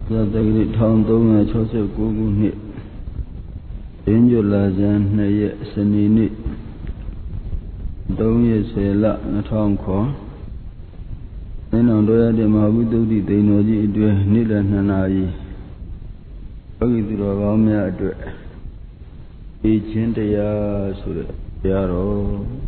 ဇာတက္ကရာ1369ခုနှစ်အင်ဂျလာဇန်2ရက်စနေနေ့3ရက်10လ2009သင်္တော်တော်ရတဲ့မဟာဝိသုဒ္ဓိသိဏ္ဍောကြီးအတွင်းနေ့လယ်2နာရီယောဂီသူတော်ကောင်းများအတွက်ဤချင်းတရားဆိုတဲ့တရားတော်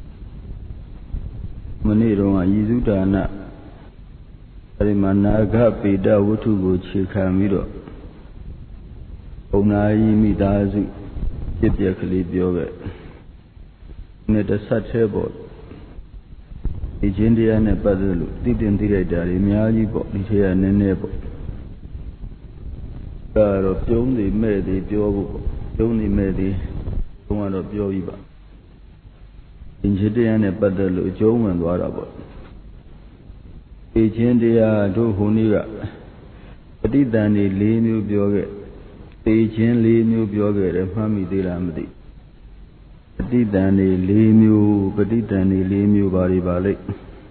မနေ့တုန်းကယေစုဒါနအဲဒီမှာနာဂပေတဝတ္ထုကိုခြေခံပြီးတော့ဘုံနာယီမိသားစုပြပြက်ကလေးပြောခဲ့နဲ့တဆက်သေးပေါ့ဒီချင်းတရားနဲ့ပတ်သက်လို့သိတင်သိလိုက်တာတွေအများကြီးပေါ့ဒီထဲကနည်းနည်းပေါ့ဒါတော့ပြုံးနေမဲ့တွေပြောဖို့ပေါ့ပြုံးနေမဲ့တွေဘုံကတော့ပြောပြီးပါဒီချင်းတရားနဲ့ပတ်သက်လို့အကျုံးဝင်သွားတာပေါ့ဒီချင်းတရားတို့ဟိုနေ့ကပဋိသန္ဓေ၄မျိုးပြောခဲ့သိချင်း၄မျိုးပြောခဲ့တယ်မှတ်မိသေးလားမသိပဋိသန္ဓေ၄မျိုးပဋိသန္ဓေ၄မျိုးပါလိမ့်ပါလိမ့်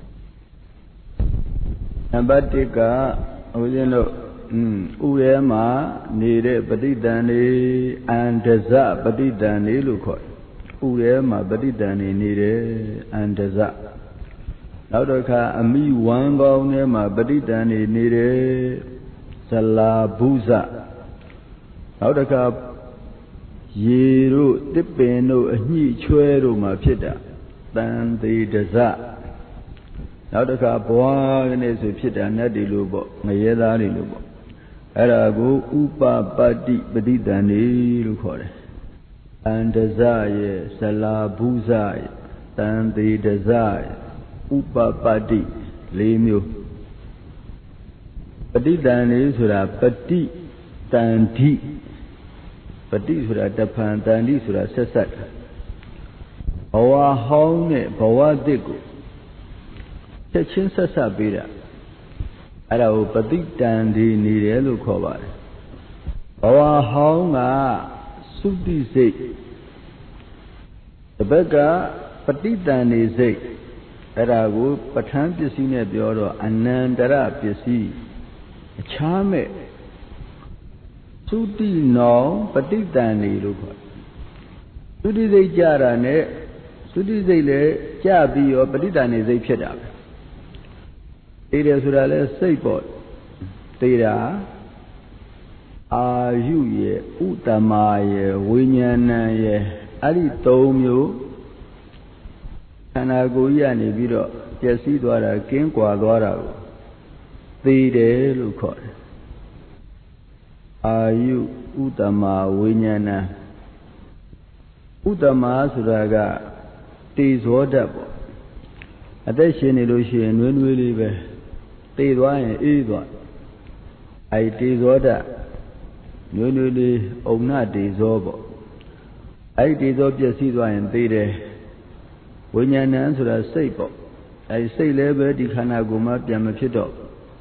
နံပါတ်1ကဦးဇင်းတို့ဥရဲမှာနေတဲ့ပဋိသန္ဓေအန္တဇပဋိသန္ဓေလို့ခေါ်တယ်ဥရဲမှာပဋိသန္ဓေနေတယ်အန္တဇနောက်တစ်ခါအမိဝမ်းကောင်းထဲမှာပဋိသန္ဓေနေတယ်ဇလာဘုဇနောက်တစ်ခါရေတို့တစ်ပင်တို့အညှိချွဲတို့မှာဖြစ်တာတန်သေးတဇနောက်တစ်ခါဘွားကနေဆိုဖြစ်တာနတ်တွေလို့ပေါ့ငရဲသားတွေလို့ပေါ့အဲ့ဒါကိုဥပပတ္တိပဋိသန္ဓေလို့ခေါ်တယ်အန္တဇရဲ့ဇလာဘုဇရဲ့တန်သေးတဇရဲ့ဥပပတ္တိ၄မျိုးပဋိသန္ဓေဆိုတာပฏิတန္ဓိပฏิဆိုတာတဖန်တန္ဓိဆိုတာဆက်ဆက်ဘဝဟောင်းနဲ့ဘဝသစ်ကိုချက်ချင်းဆက်ဆက်ပေးတာအဲ့ဒါကိုပฏิတန္ဓိနေတယ်လို့ခေါ်ပါတယ်ဘဝဟောင်းကသုတိစိတ်တစ်ဘက်ကပฏิတန္ဓေစိတ်အဲ့ဒါကိုပဋ္ဌာန်းပစ္စည်းနဲ့ပြောတော့အနန္တရပစ္စည်းအခြားမဲ့သုတိနောပฏิတန္ဓေလို့ခေါ်သုတိစိတ်ကြတာနဲ့သုတိစိတ်လည်းကြပြီးရောပฏิတန္ဓေစိတ်ဖြစ်တာပဲသိတယ်ဆိုတာလဲစိတ်ပေါ့သိတာအာယုရဲ့ဥတ္တမရဲ့ဝိညာဏရဲ့အဲ့ဒီ၃မျိုးခန္ဓာကိုယ်ကြီးကနေပြီးတော့ပျက်စီးသွားတာကင်းကွာသွားတာကိုသိတယ်လို့ခေါ်တယ်အာယုဥတ္တမဝိညာဏဥတ္တမဆိုတာကတေဇောဓာတ်ပေါ့အသက်ရှင်နေလို့ရှိရင်နွေးနွေးလေးပဲသိသွားရင်အေးသွားအဲ့တေဇောဓာတ်နွေးနွေးလေးအုံနာတေဇောပေါ့အဲ့တေဇောပျက်စီးသွားရင်သိတယ်ဝိညာဏဆိုတာစိတ်ပေါ့အဲဒီစိတ်လည်းပဲဒီခန္ဓာကိုယ်မှာပြန်မဖြစ်တော့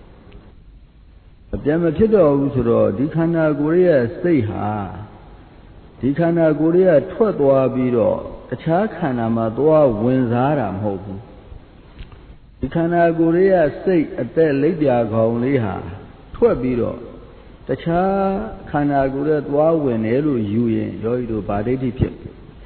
ပြန်မဖြစ်တော့ဘူးဆိုတော့ဒီခန္ဓာကိုယ်ရဲ့စိတ်ဟာဒီခန္ဓာကိုယ်ရဲ့ထွက်သွားပြီးတော့တခြားခန္ဓာမှာသွားဝင်စားတာမဟုတ်ဘူးဒီခန္ဓာကိုယ်ရဲ့စိတ်အသက်လိပ်ပြာခေါင်လေးဟာထွက်ပြီးတော့တခြားခန္ဓာကိုယ်ရဲ့သွားဝင်တယ်လို့ယူရင်ယောဂီတို့ဗာဒိဋ္ဌိဖြစ်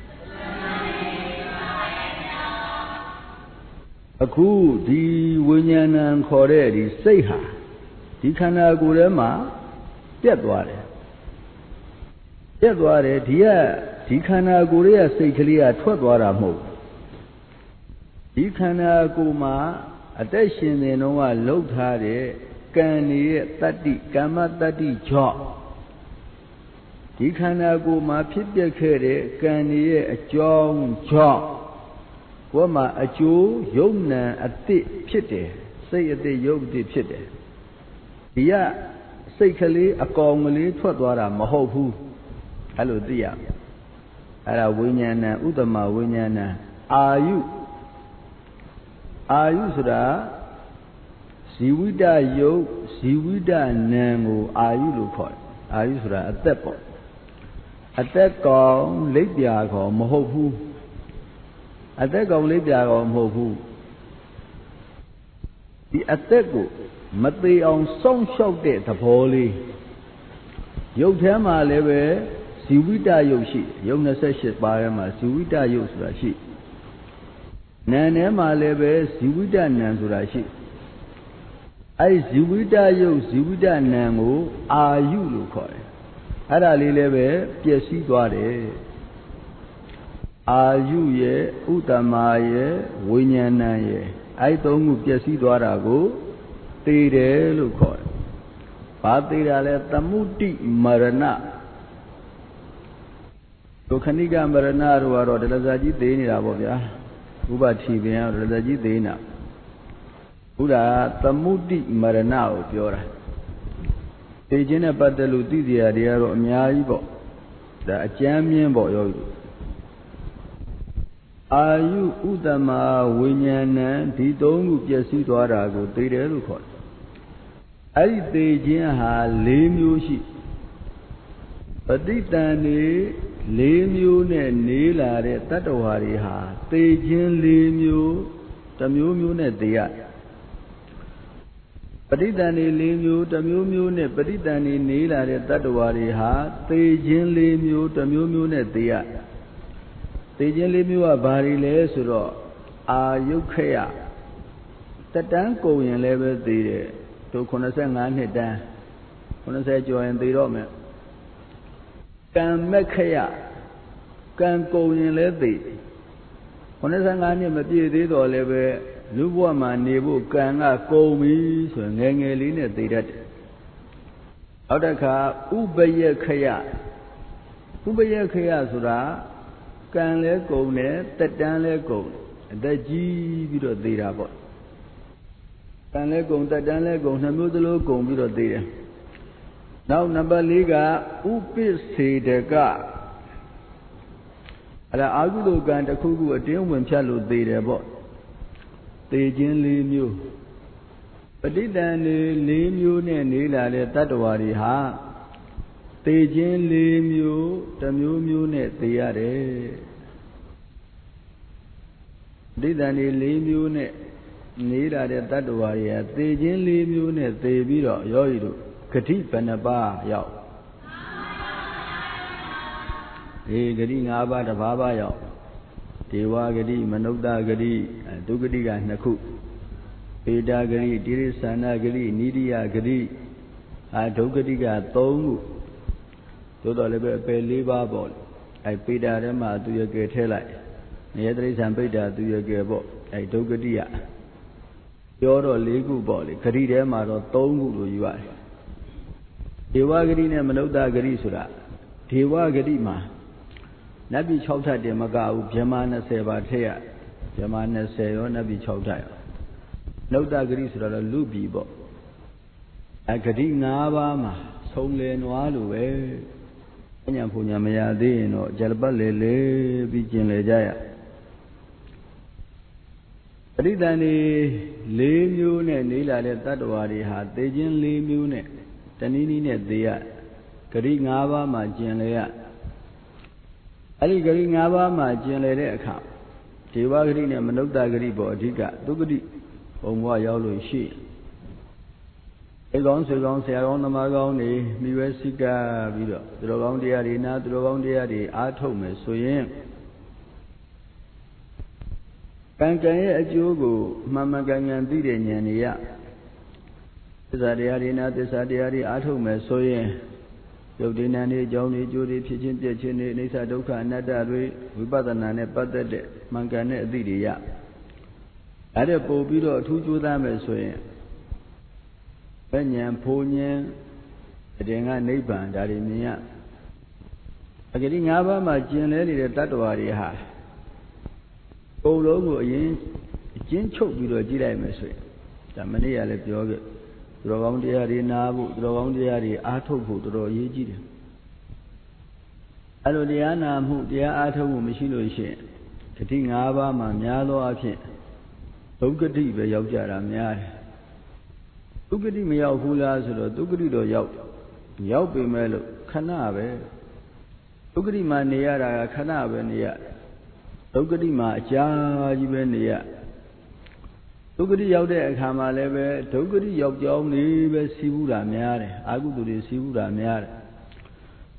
အခုဒီဝိညာဏံခေါ်တဲ့ဒီစိတ်ဟာဒီခန္ဓာကိုယ်ထဲမှာပြတ်သွားတယ်ပြတ်သွားတယ်ဒီခန္ဓာကိုယ်ရဲ့စိတ်ကလေးကထွက်သွားတာမဟုတ်ဒီခန္ဓာကိုယ်မှာအသက်ရှင်နေတော့ကလှုပ်ထားတဲ့ကံရဲ့တတ္တိကမ္မတတ္တိကြောင့်ဒီခန္ဓာကိုယ်မှာဖြစ်ပျက်ခဲ့တဲ့ကံရဲ့အကြောင်းကြောင့်ကိုယ်မှာအကျိုးယုံနံအတိဖြစ်တယ်စိတ်အတိယုတ်အတိဖြစ်တယ်ဒီကစိတ်ကလေးအကောင်ကလေးထွက်သွားတာမဟုတ်ဘူးအဲ့လိုသိရမယ်အဲ့ဒါဝိညာဏဥတ္တမဝိညာဏအာယုဆိုတာဇီဝိတယုတ်ဇီဝိတနံကိုအာယုလို့ခေါ်တယ်အာယုဆိုတာအသက်ပေါ့အသက်ကောင်လိပ်ပြာကောင်မဟုတ်ဘူးအသက်ကောင်လေးပြာကောင်မဟုတ်ဘူးဒီအသက်ကိုမသေးအောင်စောင့်ရှောက်တဲ့သဘောလေးရုပ်ထဲမှာလည်းပဲဇီဝိတရုပ်ရှိရုပ်28ပါးထဲမှာဇီဝိတရုပ်ဆိုတာရှိနာမ်ထဲမှာလည်းပဲဇီဝိတနာမ်ဆိုတာရှိအဲ့ဇီဝိတရုပ်ဇီဝိတနာမ်ကိုအာယုလို့ခေါ်တယ်အဲ့ဒါလေးလည်းပဲပျက်စီးသွားတယ်အာယုရဲ့ဥတ္တမရဲ့ဝိညာဏရဲ့အဲ့သုံးခုပျက်စီးသွားတာကိုသိတယ်လို့ခေါ်တယ်ဘာသိတာလဲသမုဒိမရဏဒုက္ခဏိကမရဏတို့ကတော့ဒလဇာကြီးသိနေတာပေါ့ဗျာဥပတိပင်ကတော့ဒလဇာကြီးသိနေတာဘုရားသမုဒိမရဏကိုပြောတာသိခြင်းနဲ့ပတ်သက်လို့သိစရာတွေကတော့အများကြီးပေါ့ဒါအကျမ်းမြင့်ပေါ့ယောဂီအာယုဥတ္တမဝိညာဏံဒီသုံးခုပျက်စီးသွားတာကိုသိတယ်လို့ခေါ်တယ်အဲ့ဒီသိခြင်းဟာ၄မျိုးရှိပဋိသန္ဓေ၄မျိုးနဲ့နေလာတဲ့တတ္တဝါတွေဟာသိခြင်း၄မျိုးတစ်မျိုးမျိုးနဲ့သိရပဋိသန္ဓေ၄မျိုးတစ်မျိုးမျိုးနဲ့ပဋိသန္ဓေနေလာတဲ့တတ္တဝါတွေဟာသိခြင်း၄မျိုးတစ်မျိုးမျိုးနဲ့သိရသိခြင်း၄မျိုးကဘာတွေလဲဆိုတော့အာယုခယတတန်းကုန်ရင်လည်းပဲသိတယ်တို့85နှစ်တန်း90ကျော်ရင်သိတော့မယ်ကံမက္ခယကံကုန်ရင်လည်းသိ85နှစ်မပြည့်သေးတော့လည်းပဲလူဘဝမှာနေဖို့ကံကကုန်ပြီဆိုရင်ငယ်ငယ်လေးနဲ့သိတတ်တယ်နောက်တစ်ခါဥပယခယဥပယခယဆိုတာကံလည်းကုန်တယ်တက်တန်းလည်းကုန်အသက်ကြီးပြီးတော့သိတာပေါ့ကံလည်းကုန်တက်တန်းလည်းကုန်နှစ်မျိုးသလုံးကုန်ပြီးတော့သိတယ်နောက်နံပါတ်4ကဥပိ္စေတကအဲ့ဒါအာဟုတုကံတစ်ခုခုအတင်းဝင်ဖြတ်လို့သိတယ်ပေါ့သိခြင်း၄မျိုးပဋိသန္ဓေ၄မျိုးနဲ့နေလာတဲ့တတ္တဝါတွေဟာသိခြင်း၄မျိုးတစ်မျိုးမျိုးနဲ့သိရတယ်ပဋိသန္ဓေ၄မျိုးနဲ့နေလာတဲ့တတ္တဝါတွေဟာသိခြင်း၄မျိုးနဲ့သိပြီးတော့ယောဂီတို့ဂတိဘယ်နှပါးရောက်ဂတိ၅ပါးတစ်ပါးပါရောက်ဒေဝဂတိမနုဿဂတိဒုဂတိက2ခုပေတာဂတိတိရိစ္ဆာနဂတိနိဒိယဂတိဒုဂတိက3ခုသို့တော်လည်းပဲအပယ်4ပါးပေါ့ပေတာထဲမှာသူရကယ်ထဲလိုက်နေရတိရစ္ဆာန်ပိဋ္ဌာသူရကယ်ပေါ့ဒုဂတိကပြောတော့4ခုပေါ့လေဂတိထဲမှာတော့3ခုလို့ယူရတယ်ဒေဝဂတိနဲ့မနုဿဂတိဆိုတာဒေဝဂတိမှာနတ်ပြည်6ထပ်တင်မကဘူးဗြဟ္မာ20ပါးထည့်ရဗြဟ္မာ20ရောနတ်ပြည်6ထပ်ရောနုဿဂတိဆိုတော့လူပြည်ပေါ့ဂတိ5ပါးမှာဆုံးလည်နွားလိုပဲအညာပူညာမရသေးရင်တော့ကြလပတ်လေလေပြီးကျင်လေကြရပဋိသန္ဓေ၄မျိုးနဲ့နေလာတဲ့တတ္တဝါတွေဟာသိခြင်း၄မျိုးနဲ့တနည်းနည်းနဲ့သိရဂတိ5ပါးမှာကျင်လေရအဲ့ဒီဂတိ5ပါးမှာကျင်လေတဲ့အခါဒေဝဂတိနဲ့မနုဿဂတိပေါ်အဓိကသုဂတိဘုံဘဝရောက်လို့ရှိအိကောင်းဆွေကောင်းဆရာကောင်းသမားကောင်းတွေမိဝဲစိကပြီးတော့သူတော်ကောင်းတရားတွေနာသူတော်ကောင်းတရားတွေအားထုတ်မယ်ဆိုရင်ကံကံရဲ့အကျိုးကိုမှန်မှန်ကန်ကန်သိတဲ့ဉာဏ်တွေရသစ္စာတရားတွေနာသစ္စာတရားတွေအားထုတ်မယ်ဆိုရင်ရုပ်တည်နာနေအကြောင်းတွေအကျိုးတွေဖြစ်ချင်းပြည့်ချင်းတွေအိဋ္ဌဒုက္ခအနတ္တတွေဝိပဿနာနဲ့ပတ်သက်တဲ့မှန်ကန်တဲ့အသည့်တွေရအဲ့ဒါပို့ပြီးတော့အထူးကြိုးစားမယ်ဆိုရင်ဘဉ္ဉံဖိုဉ္ဉံအတင်ကနိဗ္ဗာန်ဒါတွေမြင်ရအဂတိ၅ပါးမှာကျင်လဲနေတဲ့တတ္တဝါတွေဟာပုံလုံးကိုအရင်အကျဉ်းချုပ်ပြီးတော့ကြည့်လိုက်မယ်ဆိုရင်ဒါမနေ့ကလည်းပြောခဲ့သူတော်ကောင်းတရားတွေနာဖို့သူတော်ကောင်းတရားတွေအားထုတ်ဖို့တော်တော်အရေးကြီးတယ်အဲ့လိုတရားနာမှုတရားအားထုတ်မှုမရှိလို့ရှိရင်ဂတိ၅ပါးမှာများသောအားဖြင့်ဒုက္ခတိပဲရောက်ကြတာများတယ်ဒုက္ခတိမရောက်ဘူးလားဆိုတော့ဒုက္ခတိတော့ရောက်ပေမဲ့လို့ခဏပဲဒုက္ခတိမှာနေရတာကခဏပဲနေရဒုက္ခတိမှာအကြာကြီးပဲနေရဒုက္ခတိရောက်တဲ့အခါမှာလည်းပဲဒုက္ခတိရောက်ကြောင်းနေပဲစီးဘူးတာများတယ်အာဟုတုတွေစီးဘူးတာများတယ်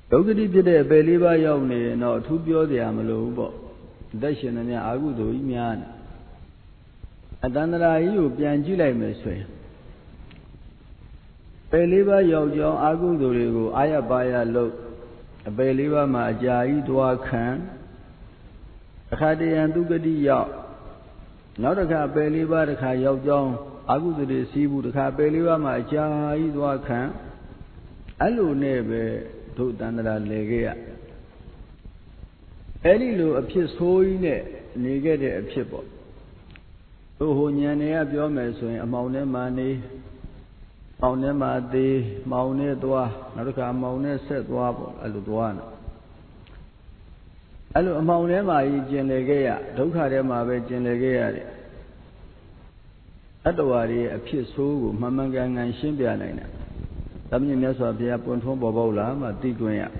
ဒုက္ခတိဖြစ်တဲ့အပယ်လေးပါးရောက်နေတော့အထူးပြောစရာမလိုဘူးပေါ့အသက်ရှင်နေများအာဟုသူကြီးများအတန္တရာကြီးကိုပြန်ကြည့်လိုက်မယ်ဆိုရင်ပယ်လေးပါးရောက်ကြောင်းအာဟုသူတွေကိုအာရပါရလို့အပယ်လေးပါးမှာအကြာကြီးသွားခံအခါတရံသူကတိရောက်နောက်တစ်ခါပယ်လေးပါးတစ်ခါရောက်ကြောင်းအာဟုသူတွေစီးဘူးတစ်ခါပယ်လေးပါးမှာအကြာကြီးသွားခံအဲ့လိုနဲ့ပဲတို့တန္တရာလဲခဲ့ရအဲ့ဒီလိုအဖြစ်ဆိုးကြီးနဲ့နေခဲ့တဲ့အဖြစ်ပေါ့တို့ဟိုဉာဏ်တွေကပြောမယ်ဆိုရင်အမှောင်ထဲမှာနေမှောင်ထဲမှာသေးမှောင်နဲ့သွားနောက်တစ်ခါမှောင်နဲ့ဆက်သွားပေါ့အဲ့လိုသွားနေအဲ့လိုအမှောင်ထဲမှာကြီးကျင်လည်ခဲ့ရဒုက္ခထဲမှာပဲကျင်လည်ခဲ့ရတယ်အတ္တဝါတွေရဲ့အဖြစ်ဆိုးကိုမှန်မှန်ကန်ကန်ရှင်းပြနိုင်တယ်။သမဏေမြတ်စွာဘုရားပွင့်ထွန်းပေါ်ပေါက်လာမှသိခွင့်ရ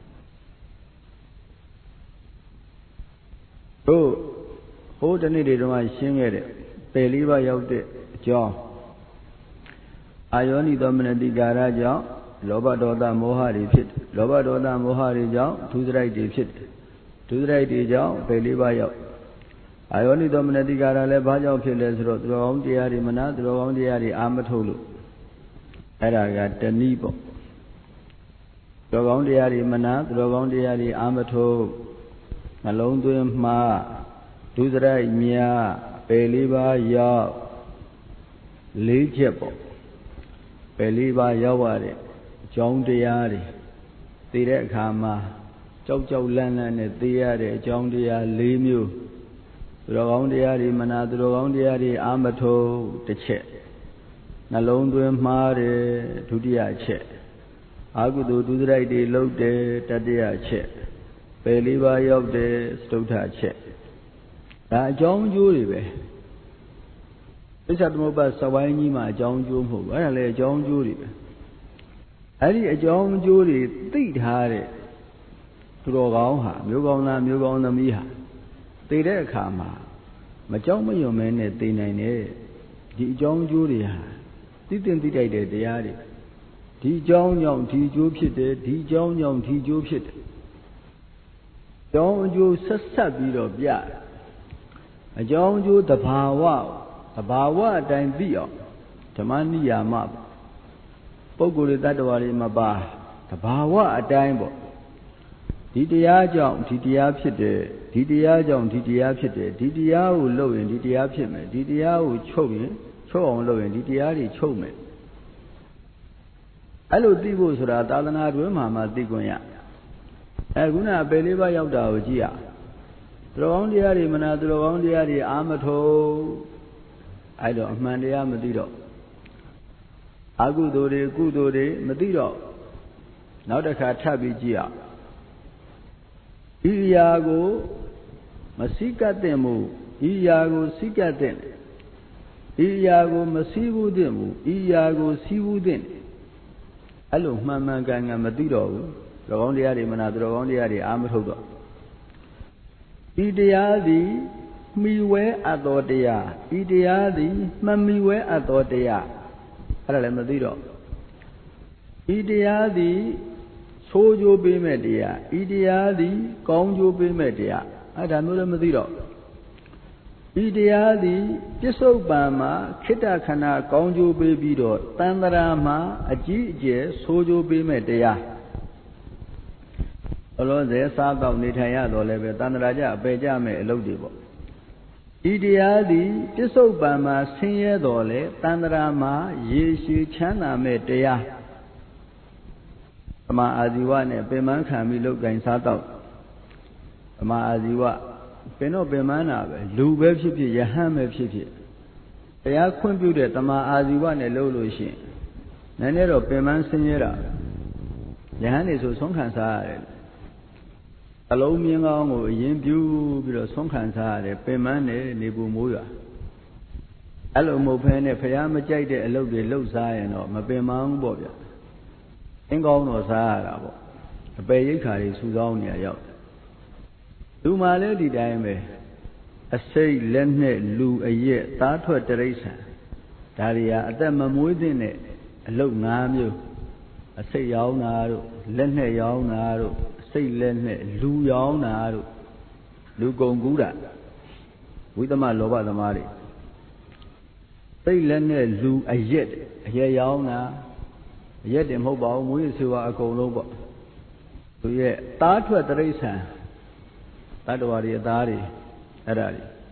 တို့ဟိုတနေ့တွေတုန်းကရှင်းခဲ့တဲ့ပယ်လေးပါးရောက်တဲ့အကြောင်းအာယောနိသောမနတိကာရကြောင့်လောဘဒေါသမောဟတွေဖြစ်တယ်လောဘဒေါသမောဟတွေကြောင့်ဒုစရိုက်တွေဖြစ်တယ်ဒုစရိုက်တွေကြောင့်ပယ်လေးပါးရောက်အာယောနိသောမနတိကာရလည်းဘာကြောင့်ဖြစ်လဲဆိုတော့သူတော်ကောင်းတရားတွေမနာသူတော်ကောင်းတရားတွေအာမထုတ်လို့အဲ့ဒါကတဏှိပေါ့သူတော်ကောင်းတရားတွေမနာသူတော်ကောင်းတရားတွေအာမထုတ်နှလုံးသွင်းမှားဒုစရိုက်များပယ်လေးပါးရောက်၄ချက်ပေါ့ပယ်လေးပါးရောက်ရတဲ့အကြောင်းတရားတွေသိတဲ့အခါမှာကြောက်ကြောက်လန့်လန့်နဲ့သိရတဲ့အကြောင်းတရား၄မျိုးသူတော်ကောင်းတရားတွေမနာသူတော်ကောင်းတရားတွေအာမထုတ်တစ်ချက်နှလုံးသွင်းမှားတယ်ဒုတိယချက်အာဟုသူဒုစရိုက်တွေလုပ်တယ်တတိယချက်ပယ်လေးပါးရောက်တယ်စတုထချက်ဒါအကြောင်းအကျိုးတွေပဲသစ္စာသမုပ္ပါစဝိုင်းကြီးမှာအကြောင်းအကျိုးမဟုတ်ဘူးအဲ့ဒါလည်းအကြောင်းအကျိုးတွေပဲအဲ့ဒီအကြောင်းအကျိုးတွေသိထားတဲ့သူတော်ကောင်းဟာမျိုးကောင်းသားမျိုးကောင်းသမီးဟာသိတဲ့အခါမှာမကြောက်မရွံ့မဲနဲ့သိနိုင်တယ်ဒီအကြောင်းအကျိုးတွေဟာသိတင်သိတိုက်တဲ့တရားတွေဒီအကြောင်းကြောင့်ဒီအကျိုးဖြစ်တယ်ဒီအကြောင်းကြောင့်ဒီအကျိုးဖြစ်တယ်အကြောင်းအကျိုးဆက်ဆက်ပြီးတော့ပြအကြောင်းအကျိုးသဘာဝအတိုင်းသိအောင်ဓမ္မနိယာမပုဂ္ဂိုလ်တွေတ attva တွေမပါသဘာဝအတိုင်းပေါ့ဒီတရားကြောင့်ဒီတရားဖြစ်တယ်ဒီတရားကြောင့်ဒီတရားဖြစ်တယ်ဒီတရားကိုလုပ်ရင်ဒီတရားဖြစ်မယ်ဒီတရားကိုချုပ်ရင်ချုပ်အောင်လုပ်ရင်ဒီတရားတွေချုပ်မယ်အဲ့လိုသိဖို့ဆိုတာသာသနာ့တွင်မှာသိခွင့်ရခုနအပယ်လေးပါးရောက်တာကိုကြည့်ရသူတော်ကောင်းတရားတွေမနာသူတော်ကောင်းတရားတွေအာမထုတ်အဲ့တော့အမှန်တရားမသိတော့အကုသိုလ်တွေကုသိုလ်တွေမသိတော့နောက်တစ်ခါထပ်ပြီးကြည့်ရဤအရာကိုမစိကတ်သင့်မှုဤအရာကိုစိကတ်သင့်ဤအရာကိုမစီးဘူးသင့်ဘူးဤအရာကိုစီးဘူးသင့်အဲ့လိုမှန်မှန်ကန်ကန်မသိတော့ဘူးသူတော်ကောင်းတရားတွေမနာသူတော်ကောင်းတရားတွေအာမထုတ်တော့ဤတရားသည်မှီဝဲအပ်သောတရားဤတရားသည်မမှီဝဲအပ်သောတရားအဲ့ဒါလည်းမသိတော့ဤတရားသည်ဆိုးကျိုးပေးမဲ့တရားဤတရားသည်ကောင်းကျိုးပေးမဲ့တရားအဲ့ဒါမျိုးလည်းမသိတော့ဤတရားသည်ပစ္စုပန်မှာခိတ္တခဏကောင်းကျိုးပေးပြီးတော့တန်ត្រာမှာအကြီးအကျယ်ဆိုးကျိုးပေးမဲ့တရားဘလို့ဇေစားတော့နေထိုင်ရတော့လည်းပဲတန်ត្រာကြအပေကြမဲ့အလုပ်တွေပေါ့ဤတရားသည်ပစ္စုပန်မှာဆင်းရဲတော်လေတန်ត្រာမှာရေရှည်ချမ်းသာမဲ့တရားဓမ္မအာဇီဝနဲ့ပင်မခံပြီးလုတ်ကင်စားတော့ဓမ္မအာဇီဝပင်တော့ပင်မနာပဲလူပဲဖြစ်ဖြစ်ယဟန်ပဲဖြစ်ဖြစ်တရားခွင့်ပြုတဲ့ဓမ္မအာဇီဝနဲ့လုပ်လို့ရှိရင်နည်းနည်းတော့ပင်မဆင်းရဲတာယဟန်နေဆိုဆုံးခံစားရတယ်အလုံးမြင်းကောင်းကိုအရင်ပြုပြီးတော့ဆုံးခံစားရတယ်ပင်မနဲ့နေပူမိုးရွာအဲ့လိုမဟုတ်ဘဲနဲ့ဖះမကြိုက်တဲ့အလုပ်တွေလှုပ်စားရင်တော့မပင်မဘူးပေါ့ဗျအင်းကောင်းတော့စားရတာပေါ့အပယ်ရိတ်ခါတွေစူဆောင်းနေရရောက်လူမှလည်းဒီတိုင်းပဲအစိတ်လက်နဲ့လူအရက်သားထွက်တရိษံဒါတွေဟာအသက်မမွေးသင့်တဲ့အလုပ်၅မျိုးအစိတ်ရောင်းတာတို့လက်နဲ့ရောင်းတာတို့စိတ်လက်နဲ့လူရောင်းတာတို့လူကုန်ကူးတာဝိသမလောဘသမားတွေစိတ်လက်နဲ့လူအရက်ရောင်းတာအရက်တင်မဟုတ်ပါဘူးမွေးဆွေပါအကုန်လုံးပေါ့သူရဲ့သားထွက်တိရစ္ဆာန်တတ္တဝါတွေအသားတွေအဲ့ဒါ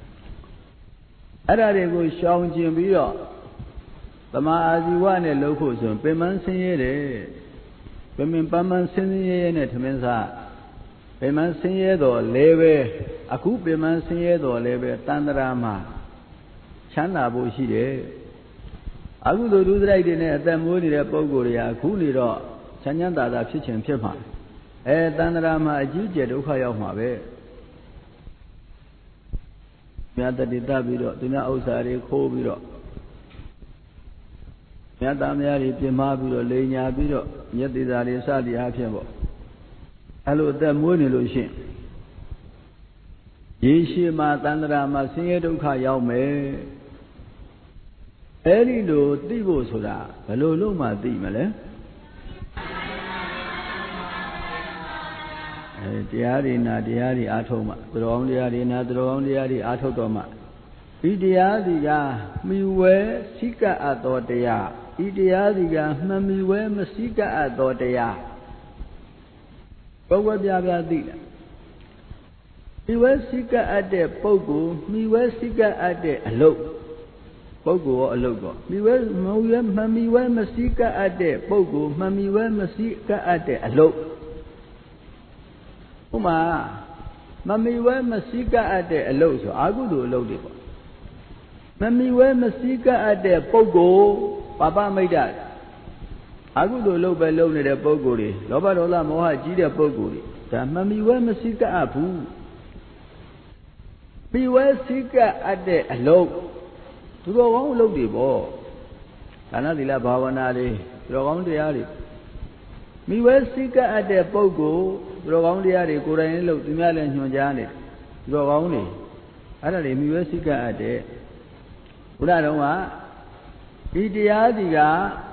တွေကိုရှောင်ကျင်ပြီးတော့သမာအာဇီဝနဲ့လှုပ်ဖို့ဆိုရင်ပင်မဆင်းရဲတယ်ပင်ပန်းပန်းဆင်းရဲနဲ့ထမင်းစားပင်မဆင်းရဲတော်လဲပဲအခုပင်မဆင်းရဲတော်လဲပဲတန်ត្រာမှာချမ်းသာဖို့ရှိတယ်အခုလိုဒုစရိုက်တွေနဲ့အသက်မွေးနေတဲ့ပုဂ္ဂိုလ်တွေကအခုနေတော့ချမ်းချမ်းသာသာဖြစ်ခြင်းဖြစ်မှာတန်ត្រာမှာအကြီးကျယ်ဒုက္ခရောက်မှာပဲမြတ်တတိတပြီးတော့သူများဥစ္စာတွေခိုးပြီးတော့မြတ်သားများတွေပြင်မာပြီးတော့လိန်ညာပြီးတော့မြတ်သေးတာတွေစသည်အားဖြင့်ပေါ့အဲ့လိုအသက်မွေးနေလို့ရှိရင်ရေရှည်မှာတန်ត្រာမှာဆင်းရဲဒုက္ခရောက်မယ်အဲ့ဒီလိုသိဖို့ဆိုတာဘယ်လိုလုပ်မှသိမလဲတရားတွေနာတရားတွေအားထုတ်မှသူတော်ကောင်းတရားတွေနာသူတော်ကောင်းတရားတွေအားထုတ်တော့မှဤတရားစီကမှီဝဲစိကပ်အပ်သောတရားဤတရားစီကမှမီဝဲမစိကပ်အပ်သောတရားဘဝပြပြသိလားမှီဝဲစိကပ်အပ်တဲ့ပုဂ္ဂိုလ်မှီဝဲစိကပ်အပ်တဲ့အလုပ်ပုဂ္ဂိုလ်ရောအလုပ်ရောမှီဝဲမမီဝဲမစိကပ်အပ်တဲ့ပုဂ္ဂိုလ်မှမီဝဲမစိကပ်အပ်တဲ့အလုပ်ဥမာမမီဝဲမစိကပ်အပ်တဲ့အလုပ်ဆိုအာဟုတုအလုပ်တွေပေါ့မမီဝဲမစိကပ်အပ်တဲ့ပုဂ္ဂိုလ်ပါပမိတ်တအာဟုတုအလုပ်ပဲလုပ်နေတဲ့ပုဂ္ဂိုလ်တွေလောဘဒေါသမောဟကြီးတဲ့ပုဂ္ဂိုလ်တွေဒါမမီဝဲမစိကပ်အပ်ဘူးမီဝဲစိကပ်အပ်တဲ့အလုပ်သူတော်ကောင်းအလုပ်တွေပေါ့ဒါနသီလဘာဝနာတွေသူတော်ကောင်းတရားတွေမိဝဲစိကပ်အပ်တဲ့ပုဂ္ဂိုလ်သူတော်ကောင်းတရားတွေကိုယ်တိုင်လည်းလုပ်သူများလည်းညွှန်ကြားနေသူတော်ကောင်းတွေအဲ့ဒါတွေမိဝဲစိကပ်အပ်တဲ့ဘုရားတော်ကဒီတရားစီက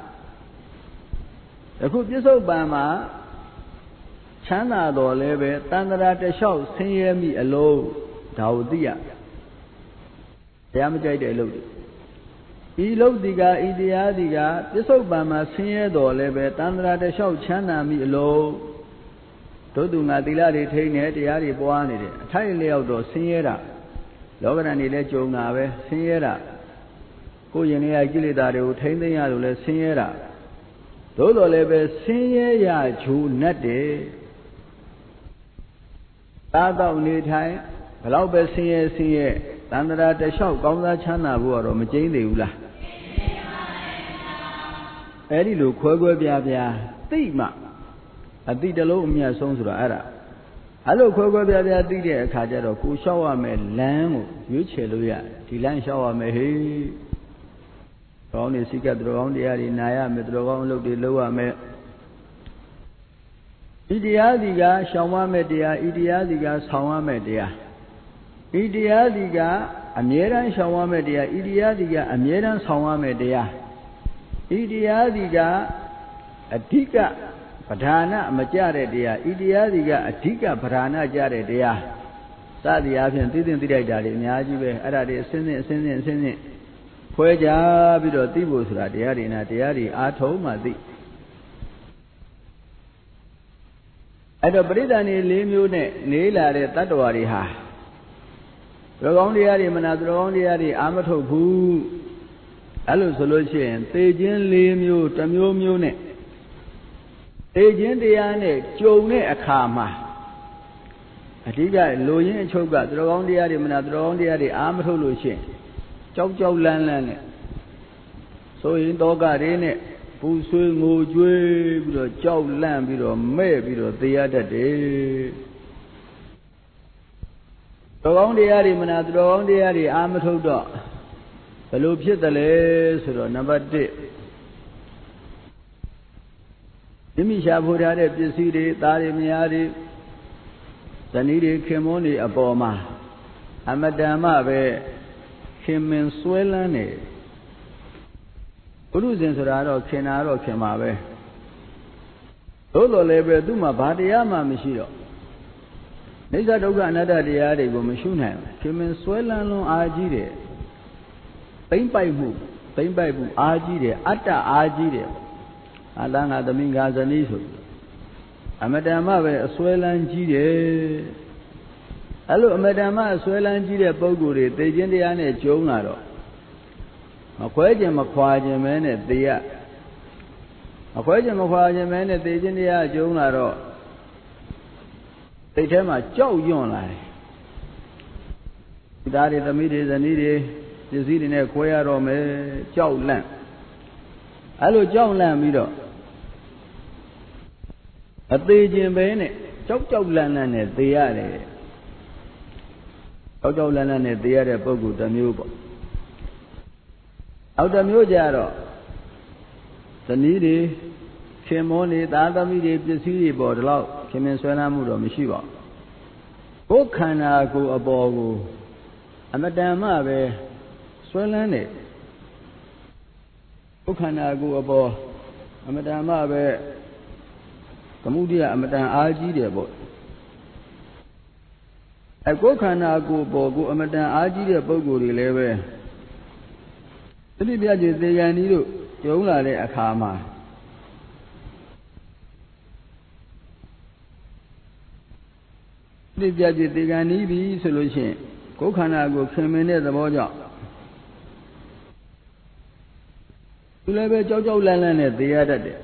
အခုပြစ္ဆုတ်ပံမှာချမ်းသာတော်လည်းပဲတန်ត្រာတလျှောက်ဆင်းရဲမိအလုံးဒါကိုသိရတရားမကြိုက်တဲ့အလုပ်တွေဤလုပ်ဒီကဤတရားဒီကပြစ္ဆုတ်ပံမှာဆင်းရဲတော်လည်းပဲတန်ត្រာတလျှောက်ချမ်းသာမိအလုံးတို့သူငါသီလတွေထိန်းနေတရားတွေပွားနေတယ်အထိုက်လျောက်တော့ဆင်းရဲတာလောကဓာတ်တွေလည်းကြုံတာပဲဆင်းရဲတာကိုယ်ရင်လေးကိလေသာတွေကိုထိန်းသိမ်းရလို့လည်းဆင်းရဲတာသို့တော်လည်းပဲဆင်းရဲရဂျူနတ်တယ်သာတော့နေထိုင်ဘလောက်ပဲဆင်းရဲတန်ត្រာတလျှောက်ကောင်းစားချမ်းသာဖို့ကတော့မကျိန်းသေးဘူးလားအဲ့ဒီလိုခွဲပြားသိမှအတိတလုံးအမြတ်ဆုံးဆိုတာအဲ့ဒါအဲ့လိုခွဲပြားသိတဲ့အခါကျတော့ကိုလျှောက်ရမယ်လမ်းကိုရွေးချယ်လို့ရတယ်ဒီလမ်းလျှောက်ရမယ်ဟေးကောင်းနေစိတ်ကသူတော်ကောင်းတရားတွေနာရမယ်သူတော်ကောင်းအလုပ်တွေလုပ်ရမယ်ဤတရားစီကရှောင်ရမယ်တရားဤတရားစီကဆောင်ရမယ်တရားဤတရားစီကအမြဲတမ်းရှောင်ရမယ်တရားဤတရားစီကအမြဲတမ်းဆောင်ရမယ်တရားဤတရားစီကအဓိကပဓာနမကြတဲ့တရားဤတရားစီကအဓိကပဓာနကြတဲ့တရားစသည်အားဖြင့်သိသိတိုက်တာတွေအများကြီးပဲအဲ့ဒါတွေအစင်းခွဲကြပြီးတော့သိဖို့ဆိုတာတရားတွေနာတရားတွေအားထုတ်မှသိအဲ့တော့ပရိသတ်နေ၄မျိုးနဲ့နေလာတဲ့တတ္တဝါတွေဟာသူတော်ကောင်းတရားတွေမနာသူတော်ကောင်းတရားတွေအာမထုတ်ဘူးအဲ့လိုဆိုလို့ရှိရင်သေခြင်း၄မျိုးတစ်မျိုးနဲ့သေခြင်းတရားနဲ့ကြုံတဲ့အခါမှာအဓိကလိုရင်းအချုပ်ကသူတော်ကောင်းတရားတွေမနာသူတော်ကောင်းတရားတွေအာမထုတ်လို့ရှိရင်ကြောက်လန့်နဲ့ဆိုရင်တောကတွေနဲ့ပူဆွေးငိုကြွေးပြီးတော့ကြောက်လန့်ပြီးတော့မဲ့ပြီးတော့သေရတတ်တယ်တော်ကောင်းတရားတွေမနာသူတော်ကောင်းတရားတွေအာမထုတ်တော့ဘယ်လိုဖြစ်တယ်လဲဆိုတော့နံပါတ်1မိမိရှာဖို့ထားတဲ့ပစ္စည်းတွေသားတွေမယားတွေဇနီးတွေခင်မွန်းတွေအပေါ်မှာအမတန်မှပဲခင်မင်ဆွဲလန်းနေပုရုဇဉ်ဆိုတာတော့ခင်တာတော့ခင်ပါပဲသို့တော်လည်းပဲသူ့မှာဘာတရားမှမရှိတော့နိစ္စဒုက္ခအနတ္တတရားတွေကိုမရှုနိုင်ဘူးခင်မင်ဆွဲလန်းလွန်အားကြီးတယ်သိမ့်ပိုက်မှုအားကြီးတယ်အတ္တအားကြီးတယ်အလငါသမီးငါဇနီးဆိုအမတန်မှပဲအစွဲလန်းကြီးတယ်အဲ့လိုအမတန်မှအစွဲလန်းကြီးတဲ့ပုဂ္ဂိုလ်တွေသိခြင်းတရားနဲ့ကျုံလာတော့မခွဲခြင်းမခွာခြင်းပဲနဲ့သိရမခွဲခြင်းမခွာခြင်းပဲနဲ့သိခြင်းတရားကျုံလာတော့စိတ်ထဲမှာကြောက်ရွံ့လာတယ်ဒီသားတွေသမီးတွေဇနီးတွေပစ္စည်းတွေနဲ့ခွဲရတော့မယ်ကြောက်လန့်အဲ့လိုကြောက်လန့်ပြီးတော့အသေးခြင်းပဲနဲ့ကြောက်လန့်နဲ့သိရတယ်ကြောက်လန့်နဲ့သိရတဲ့ပုဂ္ဂိုလ်တစ်မျိုးပေါ့အောက်တစ်မျိုးကြတော့ဇနီးတွေခင်မောနေသားသမီးတွေပစ္စည်းတွေပေါ်ဒီလောက်ခင်မင်ဆွဲလန်းမှုတော့မရှိပါဘူးကိုယ်ခန္ဓာကိုယ်အပေါ်ကိုအမတန်မှပဲဆွဲလန်းနေကိုယ်ခန္ဓာကိုယ်အပေါ်အမတန်မှပဲသမုဒိယအမတန်အားကြီးတယ်ပေါ့ကိုယ်ခန္ဓာကိုယ်ပေါ်ကိုအမတန်အားကြီးတဲ့ပုဂ္ဂိုလ်တွေလည်းပဲသတိပြည့်သေယံဤတို့ကျုံလာတဲ့အခါမှာသတိပြည့်သေကံဤပြီဆိုလို့ရှိရင်ကိုယ်ခန္ဓာကိုခင်မင်တဲ့သဘောကြောင့်သူလည်းပဲကြောက်လန့်နဲ့သေရတတ်တယ်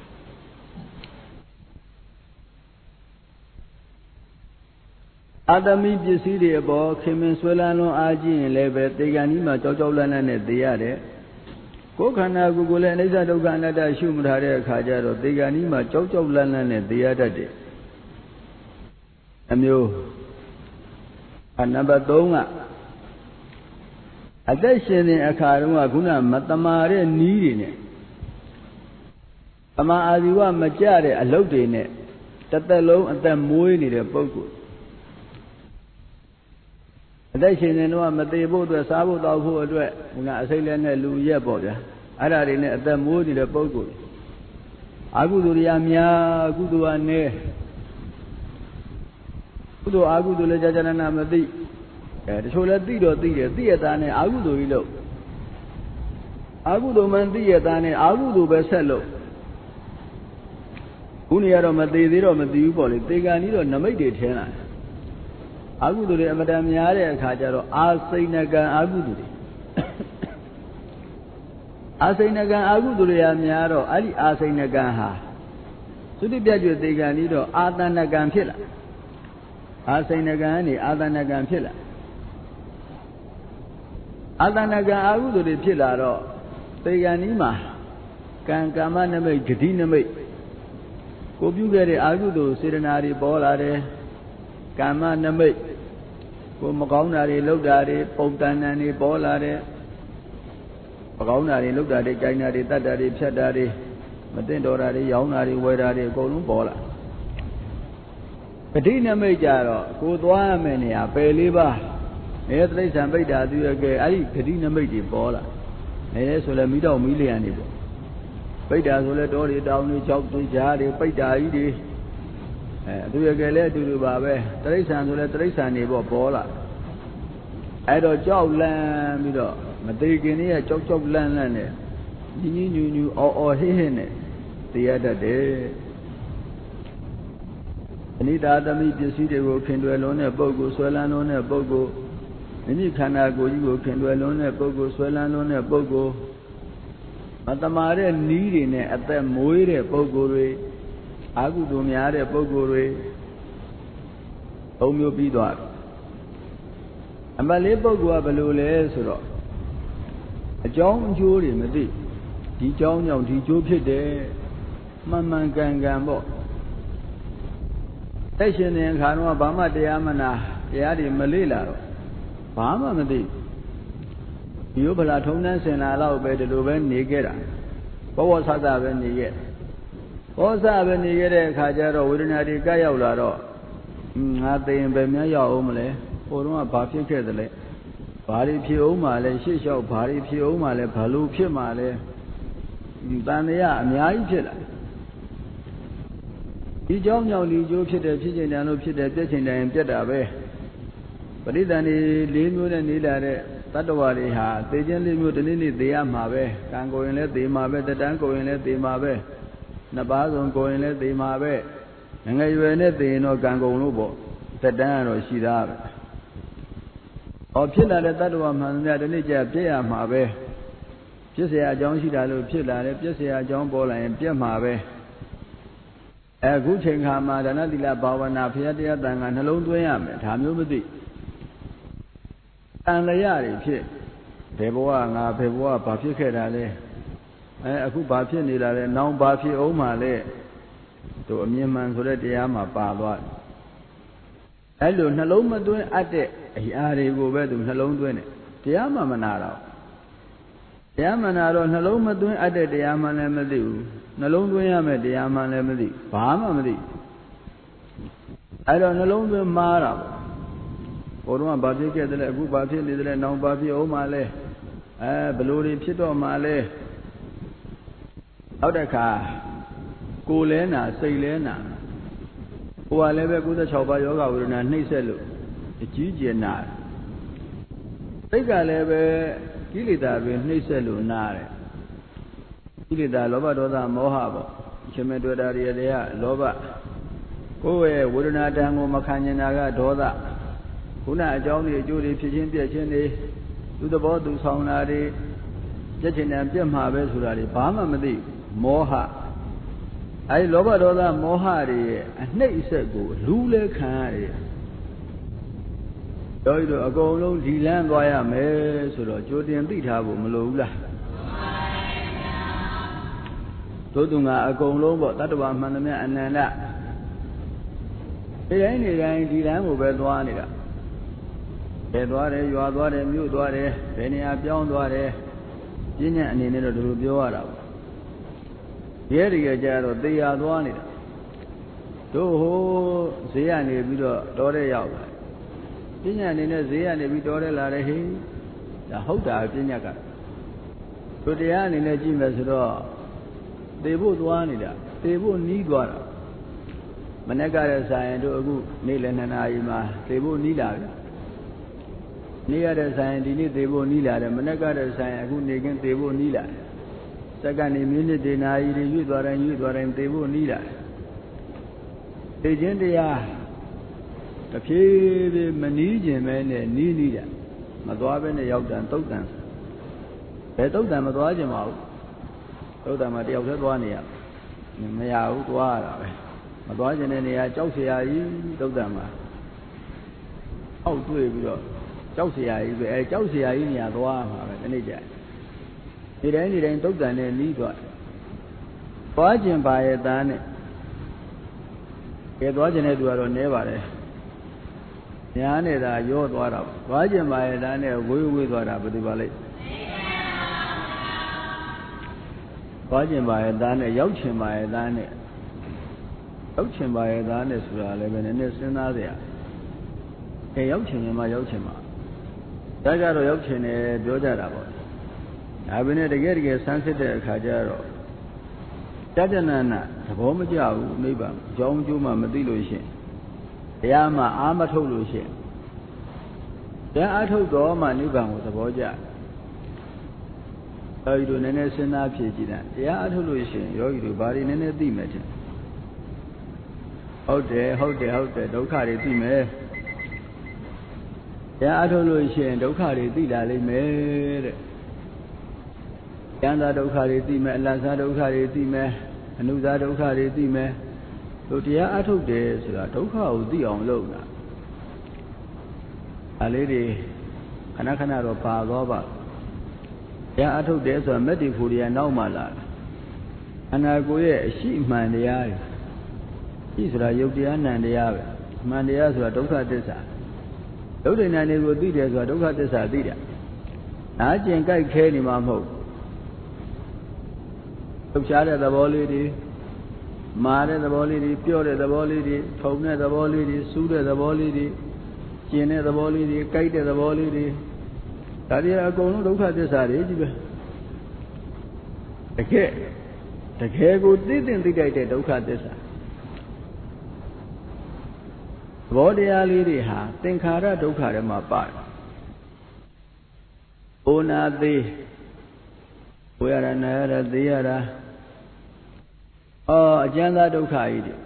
အာတမိပစ္စည်းတွေအပေါ်ခင်မင်ဆွဲလန်းလွန်အားကြီးရင်လည်းပဲသေကံကြီးမှာကြောက်လန့်နဲ့သေရတယ်ကိုယ်ခန္ဓာကိုယ်ကိုလည်းအနိစ္စဒုက္ခအနတ္တရှုမှတ်ထားတဲ့အခါကျတော့သေကံကြီးမှာကြောက်လန့်နဲ့သေရတတ်တယ်အမျိုးနံပါတ်3ကအသက်ရှင်တဲ့အခါတုန်းကခုနမတမာတဲ့နီးတွေနဲ့တမာအာဇီဝမကြတဲ့အလုပ်တွေနဲ့တစ်သက်လုံးအသက်မွေးနေတဲ့ပုဂ္ဂိုလ်အသက်ရှင်နေတော့မသေးဖို့အတွက်စားဖို့တောက်ဖို့အတွက်ခုနအစိမ့်လက်နဲ့လူရက်ပေါ့ဗျာအဲ့ဒါတွေနဲ့အသက်မွေးနေတဲ့ပုဂ္ဂိုလ်အကုသိုလ်တွေကများကုသိုလ်ကနည်းကုသိုလ်အကုသိုလ်လည်းကြာကြာနာမသိတချို့လည်းသိတော့သိတယ်သိရတာနဲ့အကုသိုလ်ကြီးလို့အကုသိုလ်မှန်သိရတာနဲ့အကုသိုလ်ပဲဆက်လို့ခုနေရတော့မသေးသေးတော့မသိဘူးပေါ့လေသေကံကြီးတော့နမိတ်တွေထင်းလာအကုသိုလ်တွေအမတန်များတဲ့အခါကျတော့အာစိဏကံအကုသိုလ်တွေအာစိဏကံအကုသိုလ်တွေများတော့အဲ့ဒီအာစိဏကံဟာသုတိပြည့်သေကံကြီးတော့အာတဏကံဖြစ်လာအာစိဏကံကနေအာတဏကံဖြစ်လာအာတဏကံအကုသိုလ်တွေဖြစ်လာတော့သေကံကြီးမှာကံကာမနမိတ်ဂတိနမိတ်ကိုပြုခဲ့တဲ့အာဟုတုစေတနာတွေပေါ်လာတယ်ကာမနမိတ်ကိုမကောင်းတာတွေလုပ်တာတွေပုံတန်တန်တွေပေါ်လာတယ်မကောင်းတာတွေလုပ်တာတွေကြိုင်တာတွေတတ်တာတွေဖြတ်တာတွေမသိတော်တာတွေရောင်းတာတွေဝယ်တာတွေအကုန်လုံးပေါ်လာဂတိနမိတ်ကြတော့ကိုသွားရမယ်နေရာပယ်လေးပါတိရစ္ဆာန်ပိဋ္ဌာသူရကဲအဲ့ဒီဂတိနမိတ်တွေပေါ်လာဆိုလဲမိတော့မိလျံနေပေါ့ပိဋ္ဌာဆိုလဲတောတွေတောင်တွေကြောက်တွေကြားတွေပိဋ္ဌာကြီးတွေသူရကယ်လည်းအတူတူပါပဲတိရစ္ဆာန်ဆိုလဲတိရစ္ဆာန်တွေပေါ်လာအဲ့တော့ကြောက်လန့်ပြီးတော့မသေးခင်လေးကကြောက်လန့်နဲ့ညညညူအော်ဟစ်နဲ့သိရတတ်တယ်အနိတာသမိပစ္စည်းတွေကိုခင်တွယ်လွန်းတဲ့ပုဂ္ဂိုလ်ဆွဲလန်းလွန်းတဲ့ပုဂ္ဂိုလ်မိမိခန္ဓာကိုယ်ကြီးကိုခင်တွယ်လွန်းတဲ့ပုဂ္ဂိုလ်ဆွဲလန်းလွန်းတဲ့ပုဂ္ဂိုလ်မတမာတဲ့နီးတွေနဲ့အသက်မွေးတဲ့ပုဂ္ဂိုလ်တွေအာဟုတုများတဲ့ပုဂ္ဂိုလ်တွေသုံးမျိုးပြီးသွားတယ်အမလေးပုဂ္ဂိုလ်ကဘယ်လိုလဲဆိုတော့အကြောင်းအကျိုးတွေမသိဒီကြောင်းကြောင့်ဒီကျိုးဖြစ်တယ်မှန်ကန်ပေါ့သက်ရှင်တဲ့အခါတော့ဘာမှတရားမနာတရားတွေမလေ့လာတော့ဘာမှမသိဒီလိုဗလာထုံတန်းစင်လာတော့ပဲဒီလိုပဲနေခဲ့တာဘောဆဆပဲနေခဲ့ဘောဆပဲနေခဲ့တဲ့အခါကျတော့ဝေဒနာတွေကရောက်လာတော့ငါသိရင်ပဲများရောက်အောင်မလဲဟိုတုန်းကဘာဖြစ်ခဲ့သလဲဘာတွေဖြစ်အောင်မှလဲရှေ့လျှောက်ဘာတွေဖြစ်အောင်မှလဲဘာလို့ဖြစ်မှလဲတန်တရားအများကြီးဖြစ်လာဒီကြောင့်ကြောင့်ဒီကျိုးဖြစ်တယ်ဖြစ်ခြင်းတန်လို့ဖြစ်တယ်ပြည့်ခြင်းတန်ရင်ပြတ်တာပဲပရိသန္တိ၄မျိုးနဲ့နေလာတဲ့တတ္တဝါတွေဟာသေခြင်း၄မျိုးတစ်နေ့နေ့သေရမှာပဲကံကိုယ်ရင်လည်းသေမှာပဲတတန်းကိုယ်ရင်လည်းသေမှာပဲနှစ်ပါးစုံကိုယ်ရင်လည်းသေမှာပဲငယ်ရွယ်နဲ့သေရင်တော့ကံကုန်လို့ပေါ့တတန်းကတော့ရှိသားပဲဖြစ်လာတဲ့တတ္တဝါမှန်သမျှတစ်နေ့ကျပြည့်ရမှာပဲဖြစ်เสียအကြောင်းရှိတာလို့ဖြစ်လာတယ်ပြည့်เสียအကြောင်းပေါ်လာရင်ပြတ်မှာပဲအခုချိန်ခါမှာဒါနသီလဘာဝနာဘုရားတရားတန်ခါနှလုံးသွင်းရမယ်ဒါမျိုးမသိတန်လျာတွေဖြစ်ဘယ်ဘဝငါဘယ်ဘဝဘာဖြစ်ခဲ့တာလဲအခုဘာဖြစ်နေတာလဲနောင်ဘာဖြစ်အောင်မှလဲတို့အမြင်မှန်ဆိုတဲ့တရားမှာပါသွားတယ်လိုနှလုံးမသွင်းအပ်တဲ့အရာတွေကိုပဲသူနှလုံးသွင်းတယ်တရားမှမနာတော့တရားမှန်တာတော့နှလုံးမသွင်းအပ်တဲ့တရားမှန်လည်းမသိဘူးနှလုံးသွင်းရမယ်တရားမှန်လည်းမသိဘာမှမသိအဲ့တော့နှလုံးသွင်းမှားတာပေါ့ဘုရားဘာဖြစ်ခဲ့တယ်လဲအခုဘာဖြစ်နေတယ်လဲနောင်ဘာဖြစ်အောင်မှလဲဘလို့တွေဖြစ်တော့မှလဲနောက်တစ်ခါကိုယ်လဲနာစိတ်လဲနာဟိုကလည်းပဲ96ပါးယောဂဝေဒနာနှိမ့်ဆက်လို့အကြီးကျယ်နာစိတ်ကလည်းပဲကိလေသာတွေနှိမ့်ဆက်လို့နားတယ်ကိလေသာလောဘဒေါသမောဟပေါ့ရှင်မဲ့တွေ့တာတွေကလောဘကိုယ့်ရဲ့ဝေဒနာတန်ကိုမခံကျင်တာကဒေါသခုနအကြောင်းတွေအကျိုးတွေဖြစ်ချင်းပြည့်ချင်းတွေသူသဘောသူဆောင်တာတွေပြည့်ချင်းတယ်ပြည့်မှာပဲဆိုတာတွေဘာမှမသိမောဟအဲဒီလောဘဒေါသမောဟတွေရဲ့အနှိမ့်အဆက်ကိုလူလဲခံရတယ်တို့အကုန်လုံးဒီလန်းသွားရမယ်ဆိုတော့ကြိုတင်သိထားဖို့မလိုဘူးလားတို့သူကအကုန်လုံးပေါ့တတ္တဝါမှန်သမျှအနန္တဒီတိုင်းဒီတိုင်းဒီလန်းကိုပဲသွားနေတာဘယ်သွားတယ်ရွာသွားတယ်မြို့သွားတယ်ဘယ်နေရာပြောင်းသွားတယ်ပြဉ္ညာအနေနဲ့တော့ဒီလိုပြောရတာပေါ့ရဲတကယ်ကြတော့သေရသွားနေတာတို့ဟိုဈေးကနေပြီးတော့တော်တဲ့ရောက်လာပညာအနေနဲ့ဈေးကနေပြီးတော်တဲ့လာတယ်ဟိဒါဟုတ်တာပညာကတို့တရားအနေနဲ့ကြည့်မယ်ဆိုတော့သေဖို့သွားနေတာသေဖို့နီးသွားတာမနေ့ကတည်းကဆိုင်တို့အခုနေ့လယ်2 နာရီမှာသေဖို့နီးလာပြီနေ့ရတဲ့ဆိုင်ဒီနေ့သေဖို့နီးလာတယ်မနေ့ကတည်းကဆိုင်အခုနေကင်းသေဖို့နီးလာတယ်စက္ကန့်မိနစ်တွေနာရီတွေရွေ့သွားတိုင်းသေဖို့နီးလာတယ်သေခြင်းတရားတဖြည်းဖြည်းမနီးခြင်းပဲနဲ့နီးတာမသွားပဲနဲ့ရောက်တယ်သုတ်တန်ဘယ်သုတ်တန်မသွားခြင်းမဟုတ်သုတ်တန်မှာတယောက်တည်းသွားနေရမရဘူးသွားရတာပဲမသွားခြင်းတဲ့နေရာကြောက်เสียကြီးသုတ်တန်မှာအောက်တွေ့ပြီးတော့ကြောက်เสียကြီးပဲကြောက်เสียကြီးနေရာသွားမှာပဲဒီနေ့ကျဒီတိုင်းသုတ်တန်နဲ့နီးသွားခြင်းပါရဲ့သားနဲ့ကဲသွားခြင်းတဲ့သူကတော့နဲပါတယ်ညာနေတာရောသွားတာသွားခြင်းပါရဲ့သားနဲ့ဝေးသွားတာဘယ်သူပါလိမ့်သွားခြင်းပါရဲ့သားနဲ့ရောက်ခြင်းပါရဲ့သားနဲ့ရောက်ခြင်းပါရဲ့သားနဲ့ဆိုတာလည်းပဲနည်းနည်းစဉ်းစားစရာရောက်ခြင်းမှာရောက်ခြင်းမှာဒါကြတော့ရောက်ခြင်းတယ်ပြောကြတာပေါ့ဒါပေမဲ့တကယ်ဆန်းစစ်တဲ့အခါကျတော့တတ္တနာနာသဘောမကျဘူးနိဗ္ဗာန်အကြောင်းကျိုးမှမသိလို့ရှိရင်တရားမှအာမထုတ်လို့ရှိရင်တရားအထုတ်တော့မှနိဗ္ဗာန်ကိုသဘောကျယောဂီတို့နည်းနည်းစဉ်းစားဖြေကြည့်တာတရားအထုတ်လို့ရှိရင်ယောဂီတို့ဘာတွေနည်းနည်းသိမယ်ထင်ဟုတ်တယ်ဒုက္ခတွေသိမယ်တရားအထုတ်လို့ရှိရင်ဒုက္ခတွေသိလာလိမ့်မယ်တဲ့ဉာဏ်သာဒုက္ခတွေသိမယ်အလတ်စားဒုက္ခတွေသိမယ်အနုသာဒုက္ခတွေသိမယ်တို့တရားအထုတ်တယ်ဆိုတာဒုက္ခကိုသိအောင်လုပ်တာဒါလေးတွေခဏတော့ပါသွားပါတရားအထုတ်တယ်ဆိုတာမက်တိဖူရီယာနောက်မှလာတာအနာကိုရဲ့အရှိမှန်တရားတွေရှိဆိုတာယုတ်တရားနံတရားပဲမှန်တရားဆိုတာဒုက္ခသစ္စာဒုဋ္ဌိဏနေကိုသိတယ်ဆိုတာဒုက္ခသစ္စာသိတာနာကျင်ကြိုက်ခဲနေမှာမဟုတ်လှုပ်ရှားတဲ့သဘောလေးတွေမာတဲ့သဘောလေးတွေပြော့တဲ့သဘောလေးတွေထုံတဲ့သဘောလေးတွေစူးတဲ့သဘောလေးတွေကျင်တဲ့သဘောလေးတွေကြိုက်တဲ့သဘောလေးတွေဒါတွေအကုန်လုံးဒုက္ခသစ္စာတွေကြီးပဲတကယ်ကိုသိတဲ့ဒုက္ခသစ္စာဘောတရားလေးတွေဟာသင်္ခါရဒုက္ခတွေမှာပါတယ်။အိုနာသေးဝေရနာရသေရတာအကျဉ်းသားဒုက္ခကြီးတွေ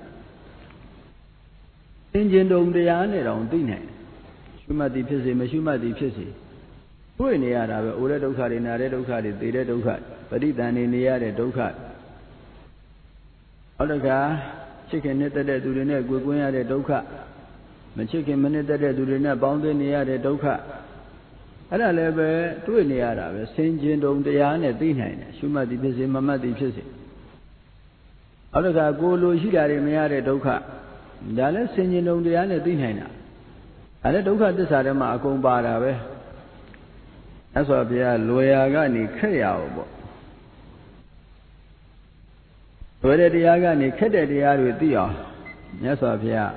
သင်္ကြန်တုံတရားနဲ့တောင်သိနိုင်တယ်။ရှုမှတ်သည်ဖြစ်စေမရှုမှတ်သည်ဖြစ်စေတွေ့နေရတာပဲအိုတဲ့ဒုက္ခတွေနာတဲ့ဒုက္ခတွေသေတဲ့ဒုက္ခပဋိသန္ဓေနေရတဲ့ဒုက္ခဟုတ်တကားချစ်ခင်နေတဲ့သူတွေနဲ့ကိုယ်ကွင်းရတဲ့ဒုက္ခမချစ်ခင်မနေတဲ့သူတွေနဲ့ပေါင်းသင်းနေရတဲ့ဒုက္ခအဲ့ဒါလည်းပဲတွေ့နေရတာပဲဆင်ခြင်တုံတရားနဲ့သိနိုင်တယ်ရှုမှတ်သည်ဖြစ်စေမမှတ်သည်ဖြစ်စေဟုတ်တကားကိုလိုရှိတာတွေမရတဲ့ဒုက္ခဒါလည်းဆင်ခြင်တုံတရားနဲ့သိနိုင်တာအဲ့ဒါဒုက္ခသစ္စာထဲမှာအကုန်ပါတာပဲအဲ့ဆိုဘုရားလွယ်ရာကနေခက်ရအောင်ပေါ့လွယ်တဲ့တရားကနေခက်တဲ့တရားတွေသိအောင်မြတ်စွာဘုရား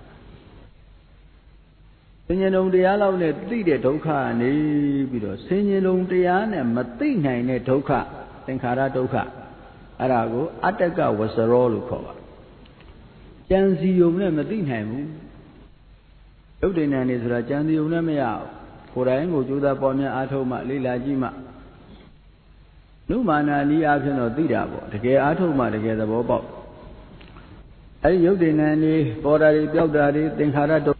ဆင်ញင်လုံးတရားလောက်နဲ့သိတဲ့ဒုက္ခနေပြီးတော့ဆင်ញင်လုံးတရားနဲ့မသိနိုင်တဲ့ဒုက္ခသင်္ခါရဒုက္ခအဲ့ဒါကိုအတ္တကဝစရောလို့ခေါ်ပါကြံစီယုံနဲ့မသိနိုင်ဘူးဥဒိဏနေဆိုတာကြံစီယုံနဲ့မရဘူးကိုယ်တိုင်ကိုကြိုးစားပေါ်များအားထုတ်မှလေ့လာကြည့်မှနုမာနာနည်းအားဖြင့်တော့သိတာပေါ့တကယ်အားထုတ်မှတကယ်သဘောပေါက်အဲဒီယုတ်တိဏ္ဍနေပေါ်တာတွေပြောက်တာတွေသင်္ခါရဒုက္ခ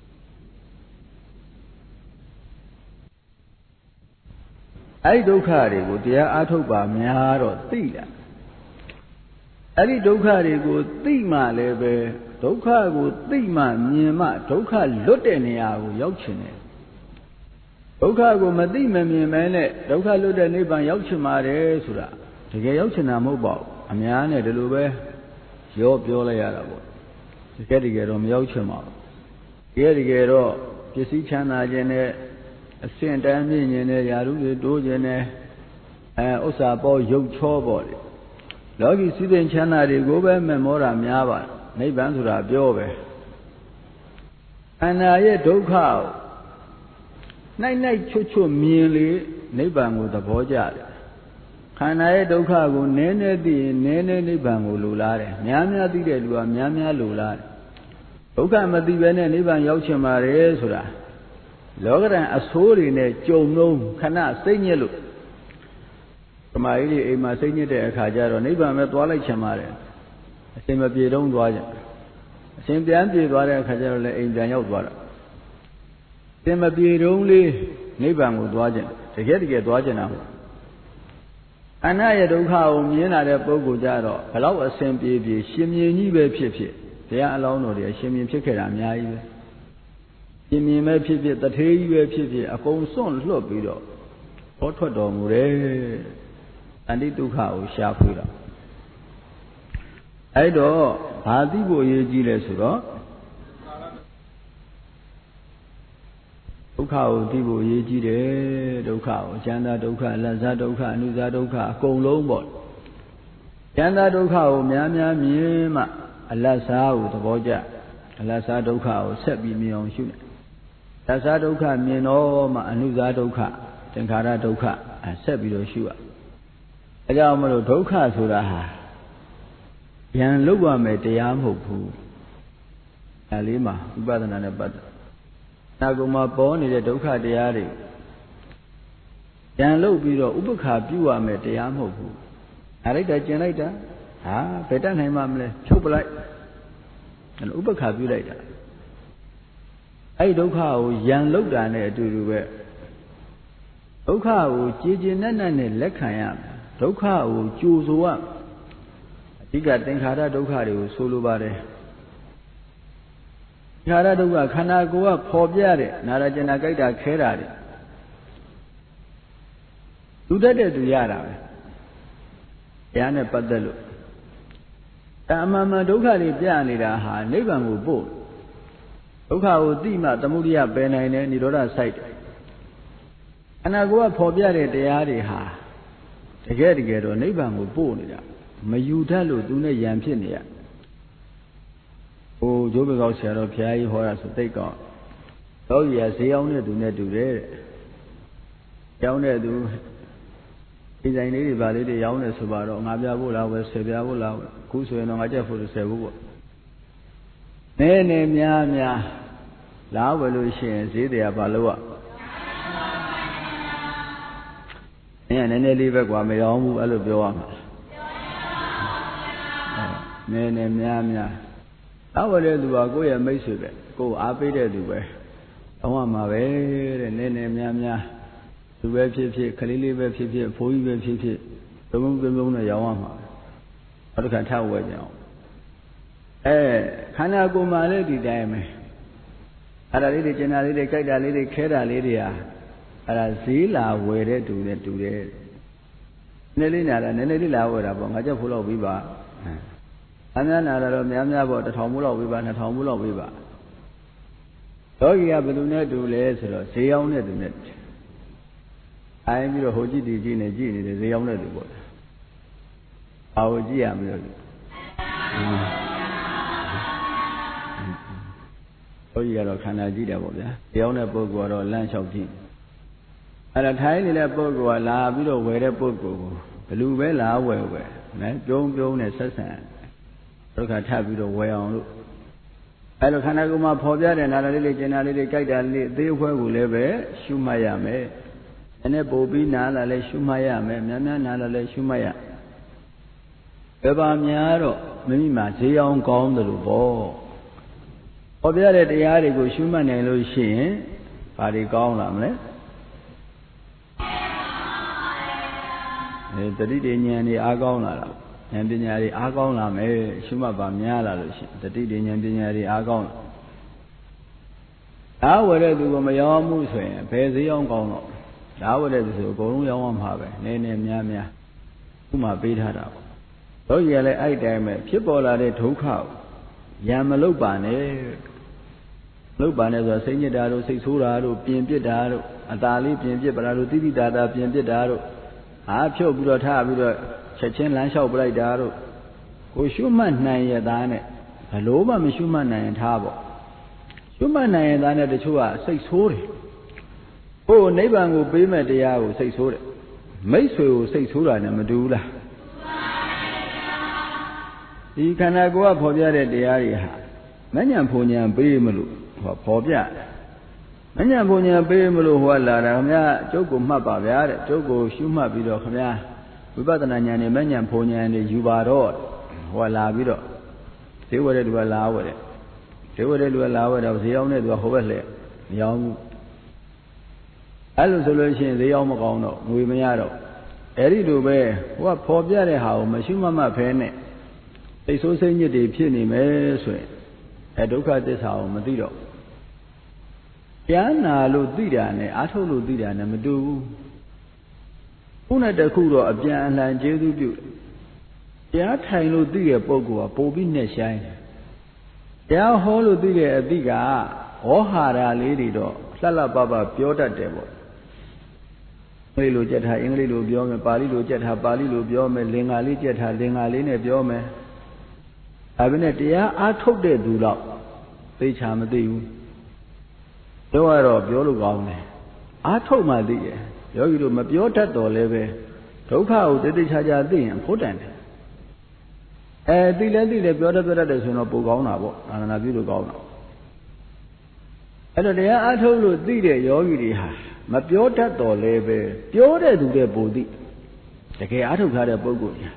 အဲဒီဒုက္ခတွေကိုတရားအားထုတ်ပါများတော့သိတာအဲဒီဒုက္ခတွေကိုသိမှလည်းပဲဒုက္ခကိုသိမှမြင်မှဒုက္ခလွတ်တဲ့နေရာကိုရောက်ချင်တယ်ဒုက္ခကိုမသိမမြင်မဲနဲ့ဒုက္ခလွတ်တဲ့နိဗ္ဗာန်ရောက်ချင်ပါတယ်ဆိုတာတကယ်ရောက်ချင်တာမဟုတ်ပါဘူးအများနဲ့ဒီလိုပဲရောပြောလိုက်ရတာပေါ့တကယ်တော့မရောက်ချင်ပါဘူးတကယ်တော့ပစ္စည်းချမ်းသာခြင်းနဲ့အဆင့်တန်းမြင့်ခြင်းနဲ့ယာရုတွေတိုးခြင်းနဲ့ဥစ္စာပေါ်ရုပ်ချောပေါ့လေလောကီစည်းစိမ်ချမ်းသာတွေကိုပဲမမောတာများပါနိဗ္ဗာန်ဆိုတာပြောပဲအနာရဲ့ဒုက္ခကိုနိုင်ချွတ်ချွတ်မြင်လေနိဗ္ဗာန်ကိုသဘောကျတယ်ခန္ဓာရဲ့ဒုက္ခကိုနည်းနည်းသိရင်နည်းနည်းနိဗ္ဗာန်ကိုလိုလားတယ်များများသိတဲ့လူကများများလိုလားတယ်ဒုက္ခမသိဘဲနဲ့နိဗ္ဗာန်ရောက်ချင်ပါတယ်ဆိုတာလောကဓာတ်အဆိုးတွေနဲ့ကြုံလုံးခဏစိတ်ညစ်လို့ဓမ္မကြီးတွေအိမ်မှာစိတ်ညစ်တဲ့အခါကျတော့နိဗ္ဗာန်ပဲသွားလိုက်ချင်ပါတယ်အရှင်မပြေတော့သွားကြအရှင်ပြန်ပြေသွားတဲ့အခါကျတော့လည်းအိမ်ပြန်ရောက်သွားတာသင်မပြေတုံးလေးနိဗ္ဗာန်ကိုသွားခြင်းတကယ်သွားခြင်းတာပေါ့အနရဲ့ဒုက္ခကိုမြင်လာတဲ့ပုဂ္ဂိုလ်ကြတော့ဘလောက်အစဉ်ပြေရှင်မြင်ကြီးပဲဖြစ်တရားအလောင်းတော်တွေရှင်မြင်ဖြစ်ခဲ့တာအများကြီးပဲရှင်မြင်ပဲဖြစ်တထေးကြီးပဲဖြစ်အကုန်စွန့်လွတ်ပြီးတော့ဟောထွက်တော်မူတယ်အန္တိဒုက္ခကိုရှာဖွေတော့အဲ့တော့ဘာသိဖို့အရေးကြီးလဲဆိုတော့ဒုက္ခကိုသိဖို့အရေးကြီးတယ်ဒုက္ခကိုအကျဉ်းသားဒုက္ခအလတ်စားဒုက္ခအနုစားဒုက္ခအကုန်လုံးပေါ့ကျဉ်းသားဒုက္ခကိုများများမြင်မှအလတ်စားကိုသဘောကျအလတ်စားဒုက္ခကိုဆက်ပြီးမြင်အောင်ရှုနေအလတ်စားဒုက္ခမြင်တော့မှအနုစားဒုက္ခသင်္ခါရဒုက္ခဆက်ပြီးတော့ရှုရအဲကြောင့်မလို့ဒုက္ခဆိုတာဟာဉာဏ်လောက်ရမယ်တရားမဟုတ်ဘူးဒါလေးမှာဝိပဿနာနဲ့ပတ်သက်နာကုမှာပေါ်နေတဲ့ဒုက္ခတရားတွေဉာဏ်လုတ်ပြီးတော့ဥပ္ပခါပြုရမယ်တရားမဟုတ်ဘူးအားလိုက်တာကျင်လိုက်တာဟာဘယ်တတ်နိုင်မှမလဲချုပ်ပလိုက်အဲ့ဥပ္ပခါပြုလိုက်တာအဲ့ဒုက္ခကိုဉာဏ်လုတ်တာနဲ့အတူတူပဲဒုက္ခကိုကြည်ကျင်နဲ့လက်ခံရမယ်ဒုက္ခကိုကြိုဆိုရအဓိကသင်္ခါရဒုက္ခတွေကိုဆိုလိုပါတယ်ခန္ဓာဒုက္ခခန္ဓာကိုယ်ကပေါ်ပြတဲ့နာရကျင်နာကြိုက်တာခဲတာတွေသူတတ်တဲ့သူရတာပဲတရားနဲ့ပတ်သက်လို့အမှန်ဒုက္ခတွေပြနေတာဟာနိဗ္ဗာန်ကိုပို့ဒုက္ခကိုသိမှသမုဒိယပယ်နိုင်တယ်និရောဓစိုက်တယ်ခန္ဓာကိုယ်ကပေါ်ပြတဲ့တရားတွေဟာတကယ်တော့နိဗ္ဗာန်ကိုပို့နေတာမယူတတ်လို့သူနဲ့ယံဖြစ်နေရိုးကျိုးပကောက်ဆရာတော်ဘုရားကြီးဟောတာဆိုသိကောင်းသောကြီးကဈေးအောင်တဲ့သူနဲ့တူတယ်တဲ့ရောင်းတဲ့သူဒီဇိုင်းလေးတွေဗာလေးတွေရောင်းနေဆိုပါတော့ငါပြဖို့လားဝယ်10ပြဖို့လားခုဆိုရင်တော့ငါကြက်ဖို့10ဖို့ပေါ့ Nene mia la evolution see the Abaloa. And any liver qua me all alluvium. Nene mia. I will do a go and make it. Go up it everywhere. I want my way, and nene mia. The web ship, Kalili web ship, 4 web ship. The moon of Yawama. I can tell where now. Can I go my lady dame? At a lady generally, kite a lady, Keda lady. At a zilla waited to the today. Nelina and Nelly Lower upon a full of Viva. And then I don't know about the Tomulo Viva and Tomulo Viva. So you have to do less, say only the net. I am your Hoji Gene, is the only word. Our GM. Oh, you are a Canada, the owner book or lunch of tea. At a tiny little book or la below where a book go. Blue well, where, don't assassin. Look at Tabulo way on look. I look Hanaguma Podia and other generally guide they were will ever Shumayame. And a bobby nala le Shumayame, Nana nala le Shumaya. Eba Miaro, Mima, see on gone the Lubo. Obia at the Arigo Shuman and Lucien, Paddy Gaulam, the Didian Agona, and Dinari Agona, Shuma Bamiala, the Didian Dinari Agona. I would do my own Musway, pay the young Gono. I would go your own have, name Yamia, Uma beat her up. So yell I damn it, people are the 2 cow. Yamalubane. Lubane was a senior dado, 6 hurado, Pimpidado, Atali, Pimpidado, Dada, Pimpidado. I feel good at with a Chechen Lanshaw Bright Dado. Go Shuman Naya Dane. Hello, Mamma Shuman and Tabo. Shuman Naya Dane the 2 are 6 hurry. Oh, neighbor will be met the hour 6 hurry. Mace 6 hurra and Medulla. You cannot go up for the area. Many Amponia Brimulu, or Pobia. Many Amponia Brimulu, who are Lamia, Joko Mapa, Joko Shuma Bido, Ubatanani, many Amponia and the Jubaro, who are Labido. They were to allow it. They were to allow it of the owner to a hoverle, young. Allusion, the Yomagono, Wimiado. Eridu Bay, what Pobia, how Mashuma Penny. They so say you the penny may a doka this how Madido. Yana Ludidane, Ato Ludidane, Madu. Una de Kuro of Jan and Jedu. Yatai Ludia Bogo, Bobby Neshine. Yah Holudia Diga, Ohara Lady Do, Sala Baba Piota Devil. Lilu Jetha, English Biome, Pali Jetha, Pali Biome, Lingali Jetha, Lingaline Biome. I mean, I took the do out. They charm the you. So I rob your look. I told my dear, you do my piota or leve. Took out the discharge and put in. The lady the piota better than a Pugona and a beautiful gona. And I told you, dear, you my piota or leve, piota do the body. The gay I took her a bogo.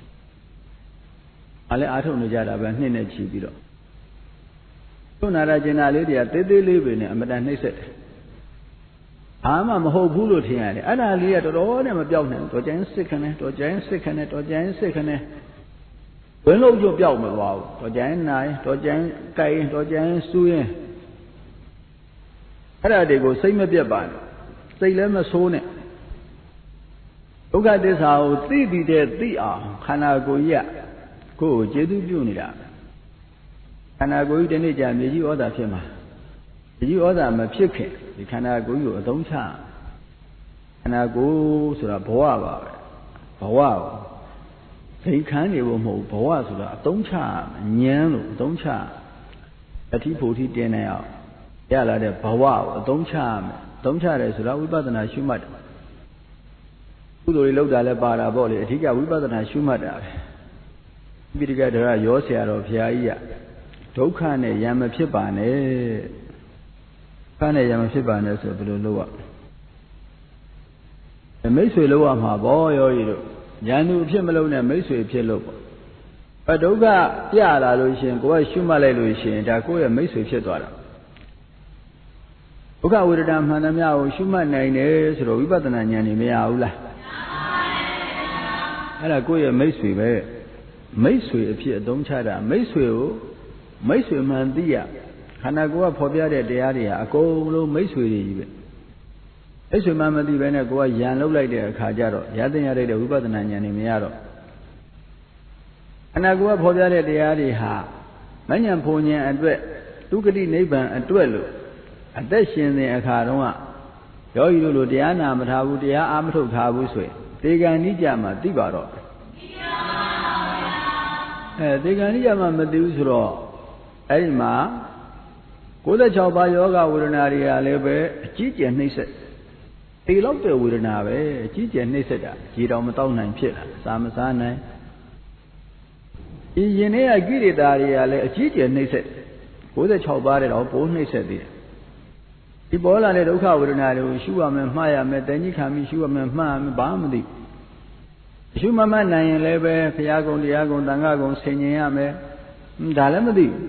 I told Nujada when Nina Chibido. So Narajana lady, they live in it, and they said, I'm a whole bullet here, and I live at all them about him, to Jan sicken, to Jan sicken, to Jan sicken. When no you build me wow, to Jan Nai, to Jan Kai, to Jan Suye. And they go sing a beer ban, say them a sonnet. Look at this how they did the arm, can I go yet? Go, Jedu Junida. And I go to the jam, you other firma. You other my chicken, you cannot go you a don't charm. And I go to the Boa. Boa. They can't even move Boa to the don't charm, Yano, don't charm. A tea put it in out. Yalla the Boa, don't charm is without better than I shoot mud. Who do you look at the bar body? He got we better than I shoot mud. Be together, your share of Yaya. ဒုက္ခနဲ့ယံမဖြစ်ပါနဲ့ဒုက္ခနဲ့ယံမဖြစ်ပါနဲ့ဆိုဘယ်လိုလုပ်ရမိတ်ဆွေလုပ်ရမှာပေါ့ယောဂီတို့ဉာဏ်သူအဖြစ်မလုပ်နဲ့မိတ်ဆွေအဖြစ်လုပ်ပေါ့ဒုက္ခပြလာလို့ရှိရင်ကိုယ်ကရှုမှတ်လိုက်လို့ရှိရင်ဒါကိုယ့်ရဲ့မိတ်ဆွေဖြစ်သွားတာဒုက္ခဝေဒနာမှန်သမျှကိုရှုမှတ်နိုင်တယ်ဆိုတော့ဝိပဿနာဉာဏ်นี่မရဘူးလားအဲ့ဒါကိုယ့်ရဲ့မိတ်ဆွေပဲမိတ်ဆွေအဖြစ်အသုံးချတာမိတ်ဆွေကိုမိတ်ဆွေမှန်သိရခန္ဓာကိုယ်ကဖော်ပြတဲ့တရားတွေဟာအကုန်လုံးမိတ်ဆွေတွေကြီးပဲမိတ်ဆွေမှန်မသိဘဲနဲ့ကိုယ်ကယံလုပ်လိုက်တဲ့အခါကျတော့ရတဲ့ရတဲ့ဝိပဿနာဉာဏ်นี่မရတော့ခန္ဓာကိုယ်ကဖော်ပြတဲ့တရားတွေဟာမဉဏ်ဖုန်ဉဏ်အတွက်ဒုက္ခတိနိဗ္ဗာန်အတွက်လို့အသက်ရှင်တဲ့အခါတုန်းကယောဂီတို့လိုတရားနာမထားဘူးတရားအားမထုတ်ထားဘူးဆိုရင်သေကံနိကြမှာသိပါတော့သေကံနိကြမှာမသိဘူးဆိုတော့အဲ့ဒီမှာ96ပါးယောဂဝေဒနာတွေကလည်းပဲအကြီးကျယ်နှိမ့်ဆက်သေလောက်တဲ့ဝေဒနာပဲအကြီးကျယ်နှိမ့်ဆက်တာရေတော်မတောက်နိုင်ဖြစ်လာစာမစားနိုင်ဒီရင်ထဲကကိလေသာတွေကလည်းအကြီးကျယ်နှိမ့်ဆက်96ပါးတဲ့တော့ပိုးနှိမ့်ဆက်သေးတယ်ဒီပေါ်လာတဲ့ဒုက္ခဝေဒနာတွေကိုရှုရမယ်မှားရမယ်တဏှိခံပြီးရှုရမယ်မှားရမယ်ဘာမှမသိရှုမမှတ်နိုင်ရင်လည်းပဲဘုရားကုံတရားကုံသံဃာကုံဆင်ញင်ရမယ်ဒါလည်းမသိဘူး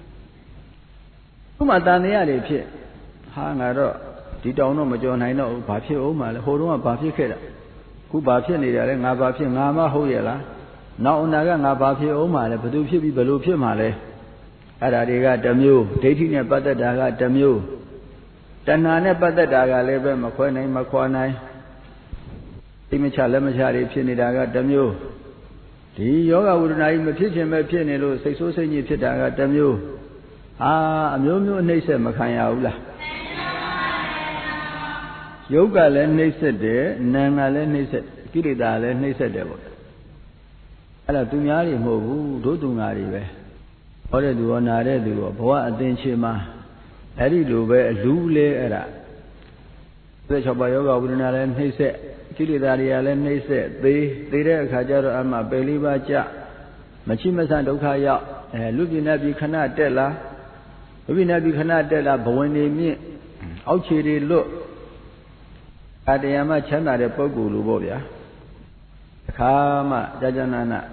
ဥမာတန်တရားတွေဖြစ်ဟာငါတော့ဒီတောင်တော့မကြော်နိုင်တော့ဘူးဘာဖြစ်အောင်မလဲဟိုတုန်းကဘာဖြစ်ခဲ့တာခုဘာဖြစ်နေကြလဲငါဘာဖြစ်ငါမဟုတ်ရဲ့လားနောက်အနာကငါဘာဖြစ်အောင်မလဲဘယ်သူဖြစ်ပြီးဘယ်လိုဖြစ်မှာလဲအဲ့ဒါတွေကတစ်မျိုးဒိဋ္ဌိနဲ့ပတ်သက်တာကတစ်မျိုးတဏှာနဲ့ပတ်သက်တာကလည်းပဲမခွဲနိုင်မခွာနိုင်သိမချလက်မချတွေဖြစ်နေတာကတစ်မျိုးဒီယောဂဝေဒနာကြီးမဖြစ်ခြင်းပဲဖြစ်နေလို့စိတ်ဆိုးစိတ်ညစ်ဖြစ်တာကတစ်မျိုးအမျိုးမျိုးနှိမ့်ဆက်မခံရဘူးလားယုတ်ကလည်းနှိမ့်ဆက်တယ်နာမ်ကလည်းနှိမ့်ဆက်ကိလေသာလည်းနှိမ့်ဆက်တယ်ပေါ့အဲ့ဒါသူများတွေမဟုတ်ဘူးတို့သူငါတွေပဲဟောတဲ့သူရောနာတဲ့သူရောဘဝအသင်္ချေမှာအဲ့ဒီလိုပဲအလူလဲအဲ့ဒါ16ပါးယောဂဝေဒနာလည်းနှိမ့်ဆက်ကိလေသာတွေကလည်းနှိမ့်ဆက်သေတဲ့အခါကျတော့အမှပယ်လေးပါးကြမချိမဆန်ဒုက္ခရောက်လူပြင်းနေပြီးခဏတက်လာလူပြင်းနေပြီးခဏတက်လာဘဝင်နေမြင့်အောက်ခြေတွေလွတ်တရားမှချမ်းသာတဲ့ပုဂ္ဂိုလ်လိုပေါ့ဗျာအခါမှကြာကြာနာနာ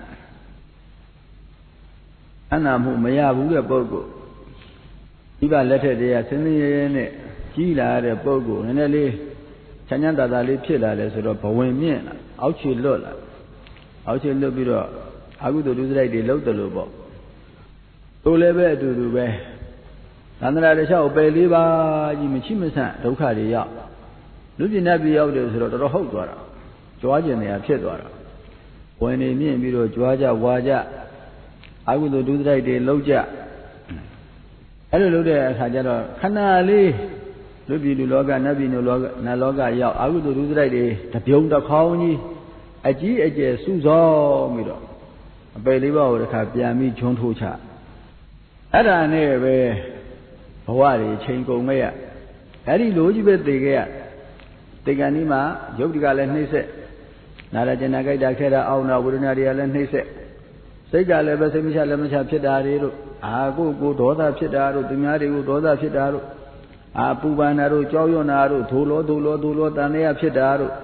အနာမှုမရဘူးတဲ့ပုဂ္ဂိုလ်ဒီကလက်ထက်တည်းကစင်းစင်းရဲရဲနဲ့ကြီးလာတဲ့ပုဂ္ဂိုလ်နည်းနည်းလေးချမ်းချမ်းသာသာလေးဖြစ်လာတယ်ဆိုတော့ဘဝင်မြင့်လာအောက်ခြေလွတ်လာအောက်ခြေလွတ်ပြီးတော့အကုသိုလ်ဒုစရိုက်တွေလှုပ်တယ်လို့ပေါ့တို့လည်းပဲအတူတူပဲသန္တရာတစ်လျှောက်ပယ်လေးပါးကြီးမချိမဆန့်ဒုက္ခတွေရောက်လူပြင်းနေပြီးရောက်တယ်ဆိုတော့တော်တော်ဟုတ်သွားတာကြွားကျင်နေတာဖြစ်သွားတာဝင်နေမြင့်ပြီးတော့ကြွားကြဝါကြအကုသိုလ်ဒုစရိုက်တွေလှုပ်ကြအဲ့လိုလုပ်တဲ့အခါကျတော့ခဏလေးလူပြည်လူလောကနတ်ပြည်လောကနတ်လောကရောက်အကုသိုလ်ဒုစရိုက်တွေတပြုံတစ်ခေါင်းကြီးအကြီးအကျယ်စုဆောင်းပြီးတော့အပယ်လေးပါးကိုတစ်ခါပြန်ပြီးဂျွန်းထိုးချအဲ့ဒါနဲ့ပဲဘဝတွေချိန်ကုန်ခဲ့ရအဲ့ဒီလိုကြီးပဲသိခဲ့ရတေကံဒီမှာယုတ်တိကလည်းနှိမ့်ဆက်နာရကျင်နာကြိုက်တာခဲတာအောင်းတာဝေဒနာတွေကလည်းနှိမ့်ဆက်စိတ်ကလည်းပဲစိတ်မချလက်မချဖြစ်တာတွေတို့ကိုဒေါသဖြစ်တာတို့သူများတွေကိုဒေါသဖြစ်တာတို့ပူပန်တာတို့ကြောက်ရွံ့တာတို့ဒိုလောတန်တရားဖြစ်တာတို့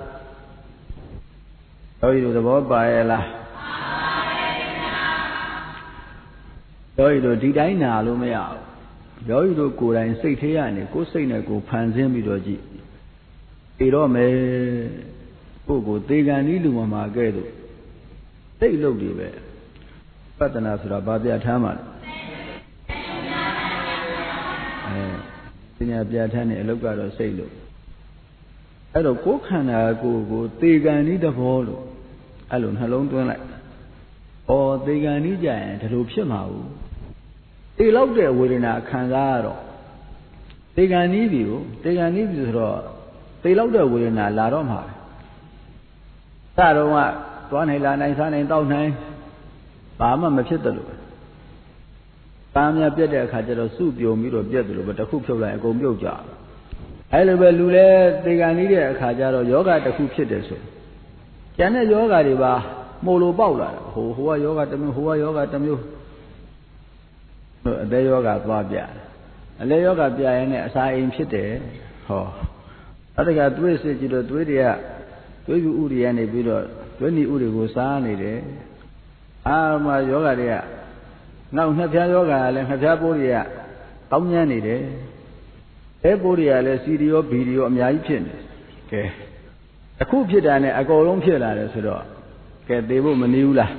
ယောဂီတို့သဘောပါရဲ့လားယောဂီတို့ဒီတိုင်းနာလို့မရဘူးယောဂီတို့ကိုယ်တိုင်စိတ်ထဲကနေကိုယ်စိတ်နဲ့ကိုယ်ဖန်ဆင်းပြီးတော့ကြည့်သိတော့မယ်ကိုယ်ကိုသေကံဤလူမှာကဲ့သို့သိလို့ဒီပဲပတ္တနာဆိုတာဘာပြထားမှာလဲပညာပြထားတဲ့အလုပ်ကတော့စိတ်လို့အဲ့တော့ကိုယ်ခန္ဓာကိုယ်ကိုသေကံဤသဘောလို့အဲ့လိုနှလုံးသွင်းလိုက်သေကံဤကြရင်ဒီလိုဖြစ်မှာဘူးသေလောက်တဲ့ဝေဒနာခံစားရတော့သေကံဤပြီကိုသေကံဤပြီဆိုတော့သေလောက်တဲ့ဝေဒနာလာတော့မှာပဲစတော့ကသွားနိုင်လာနိုင်စားနိုင်တောက်နိုင်ဘာမှမဖြစ်တယ်လို့တားများပြက်တဲ့အခါကျတော့စုပြုံပြီးတော့ပြက်တယ်လို့ပဲတစ်ခုဖြုတ်လိုက်အကုန်ပြုတ်ကြအဲ့လိုပဲလူလဲသေကံဤတဲ့အခါကျတော့ယောဂတစ်ခုဖြစ်တယ်ဆိုကျန်တဲ့ယောဂတွေပါမှုလို့ပေါက်လာတာဟိုကယောဂတစ်မျိုးဟိုကယောဂတစ်မျိုးအသေးယောဂသွားပြအလေးယောဂပြရင်လည်းအစာအိမ်ဖြစ်တယ်ဟောအဲ့ဒါကသွေးစစ်ကြည့်တော့သွေးတွေကသွေးဥတွေကနေပြီးတော့သွေးနီဥတွေကိုစားနေတယ်အာမယောဂတွေကနောက်နှစ်ဖြားယောဂကလည်းနှစ်ဖြားပိုးတွေကတောင်းညမ်းနေတယ်အဲပိုးတွေကလည်းစီရီယောဘီရီယောအများကြီးဖြစ်နေကဲအခုဖြစ်တာနဲ့အကုန်လုံးဖြစ်လာတယ်ဆိုတော့ကဲသေဖို့မနည်းဘူးလား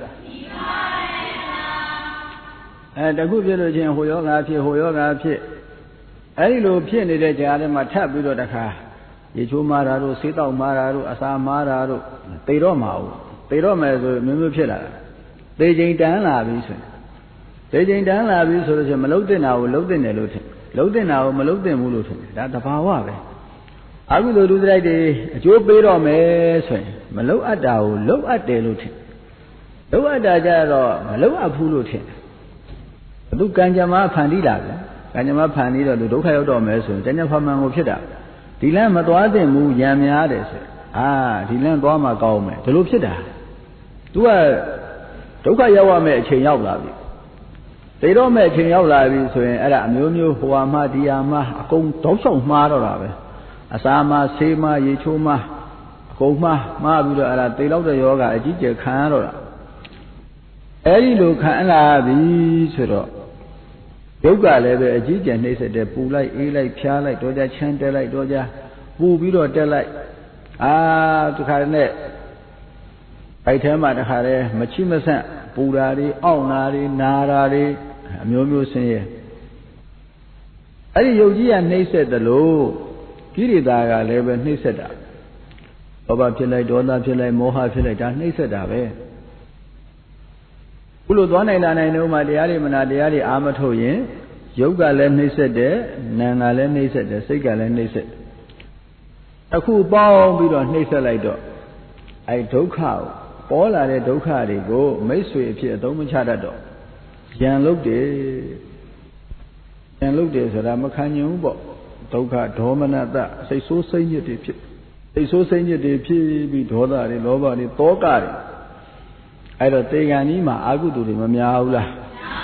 တခုဖြစ်လို့ချင်းဟိုယောဂဖြစ်ဟိုယောဂဖြစ်အဲဒီလိုဖြစ်နေတဲ့ကြားထဲမှာထပ်ပြီးတော့တခါရေချိုးမာတာတို့ဆေးတောက်မာတာတို့အစာမာတာတို့သေတော့မအောင်သေတော့မယ်ဆိုမျိုးမျိုးဖြစ်လာတာသေချိန်တန်းလာပြီဆိုရင်သေချိန်တန်းလာပြီဆိုလို့ချင်းမလုံးတင်တာကိုလုံးတင်တယ်လို့ထင်လုံးတင်တာကိုမလုံးတင်ဘူးလို့ထင်ဒါသဘာဝပဲအခုလိုလူတိုက်တွေအကျိုးပေးတော့မယ်ဆိုရင်မလုံးအပ်တာကိုလုံးအပ်တယ်လို့ထင်လုံးအပ်တာကြတော့မလုံးအပ်ဘူးလို့ထင်သူကံကြမ္မာဖန်တီးတာပဲကံကြမ္မာဖန်တီးတော့သူဒုက္ခရောက်တော့မယ်ဆိုရင်တဏှာဖမှန်ကိုဖြစ်တာဒီလမ်းမသွားသင့်ဘူးရံများတယ်ဆိုဒီလမ်းသွားမှကောင်းမယ်ဒီလိုဖြစ်တာသူကဒုက္ခရောက်ရမယ့်အချိန်ရောက်လာပြီသိတော့မဲ့အချိန်ရောက်လာပြီဆိုရင်အဲ့ဒါအမျိုးမျိုးဟိုဟာမှဒီဟာမှအကုန်တောက်လျှောက်မှားတော့တာပဲအစာမှဆေးမှရေချိုးမှအကုန်မှားပြီးတော့အဲ့ဒါသိလောက်တဲ့ယောဂအကြီးကျယ်ခံရတော့တာအဲ့ဒီလိုခံလာပြီဆိုတော့ဒုက္ခလည်းပဲအကြီးကျယ်နှိမ့်ဆက်တယ်ပူလိုက်အေးလိုက်ဖြားလိုက်တော့ကြချမ်းတက်လိုက်တော့ကြပူပြီးတော့တက်လိုက်တခါနဲ့အဲ့ထဲမှာတခါလဲမချိမဆန့်ပူတာတွေအောင့်တာတွေနာတာတွေအမျိုးမျိုးဆင်းရဲအဲ့ဒီယုတ်ကြီးကနှိမ့်ဆက်တယ်လို့ကိရိတာကလည်းပဲနှိမ့်ဆက်တာလောဘဖြစ်လိုက်ဒေါသဖြစ်လိုက်မောဟဖြစ်လိုက်ဒါနှိမ့်ဆက်တာပဲခုလိုသွားနိုင်လာနိုင်တော့မှတရားတွေမနာတရားတွေအာမထုတ်ရင်ယုတ်ကလည်းနှိမ့်ဆက်တယ်နာမ်ကလည်းနှိမ့်ဆက်တယ်စိတ်ကလည်းနှိမ့်ဆက်အခုပေါင်းပြီးတော့နှိမ့်ဆက်လိုက်တော့အဲ့ဒုက္ခကိုပေါ်လာတဲ့ဒုက္ခတွေကိုမိတ်ဆွေအဖြစ်အသုံးမချတတ်တော့ရန်လုတ်တယ်ဆိုတာမခံနိုင်ဘူးပေါ့ဒုက္ခဒေါမနတစိတ်ဆိုးစိတ်ညစ်တွေဖြစ်စိတ်ဆိုးစိတ်ညစ်တွေဖြစ်ပြီးဒေါသတွေလောဘတွေတောကတွေအဲ့တော့တေဂန်ကြီးမှာအာဟုတုတွေမများဘူးလား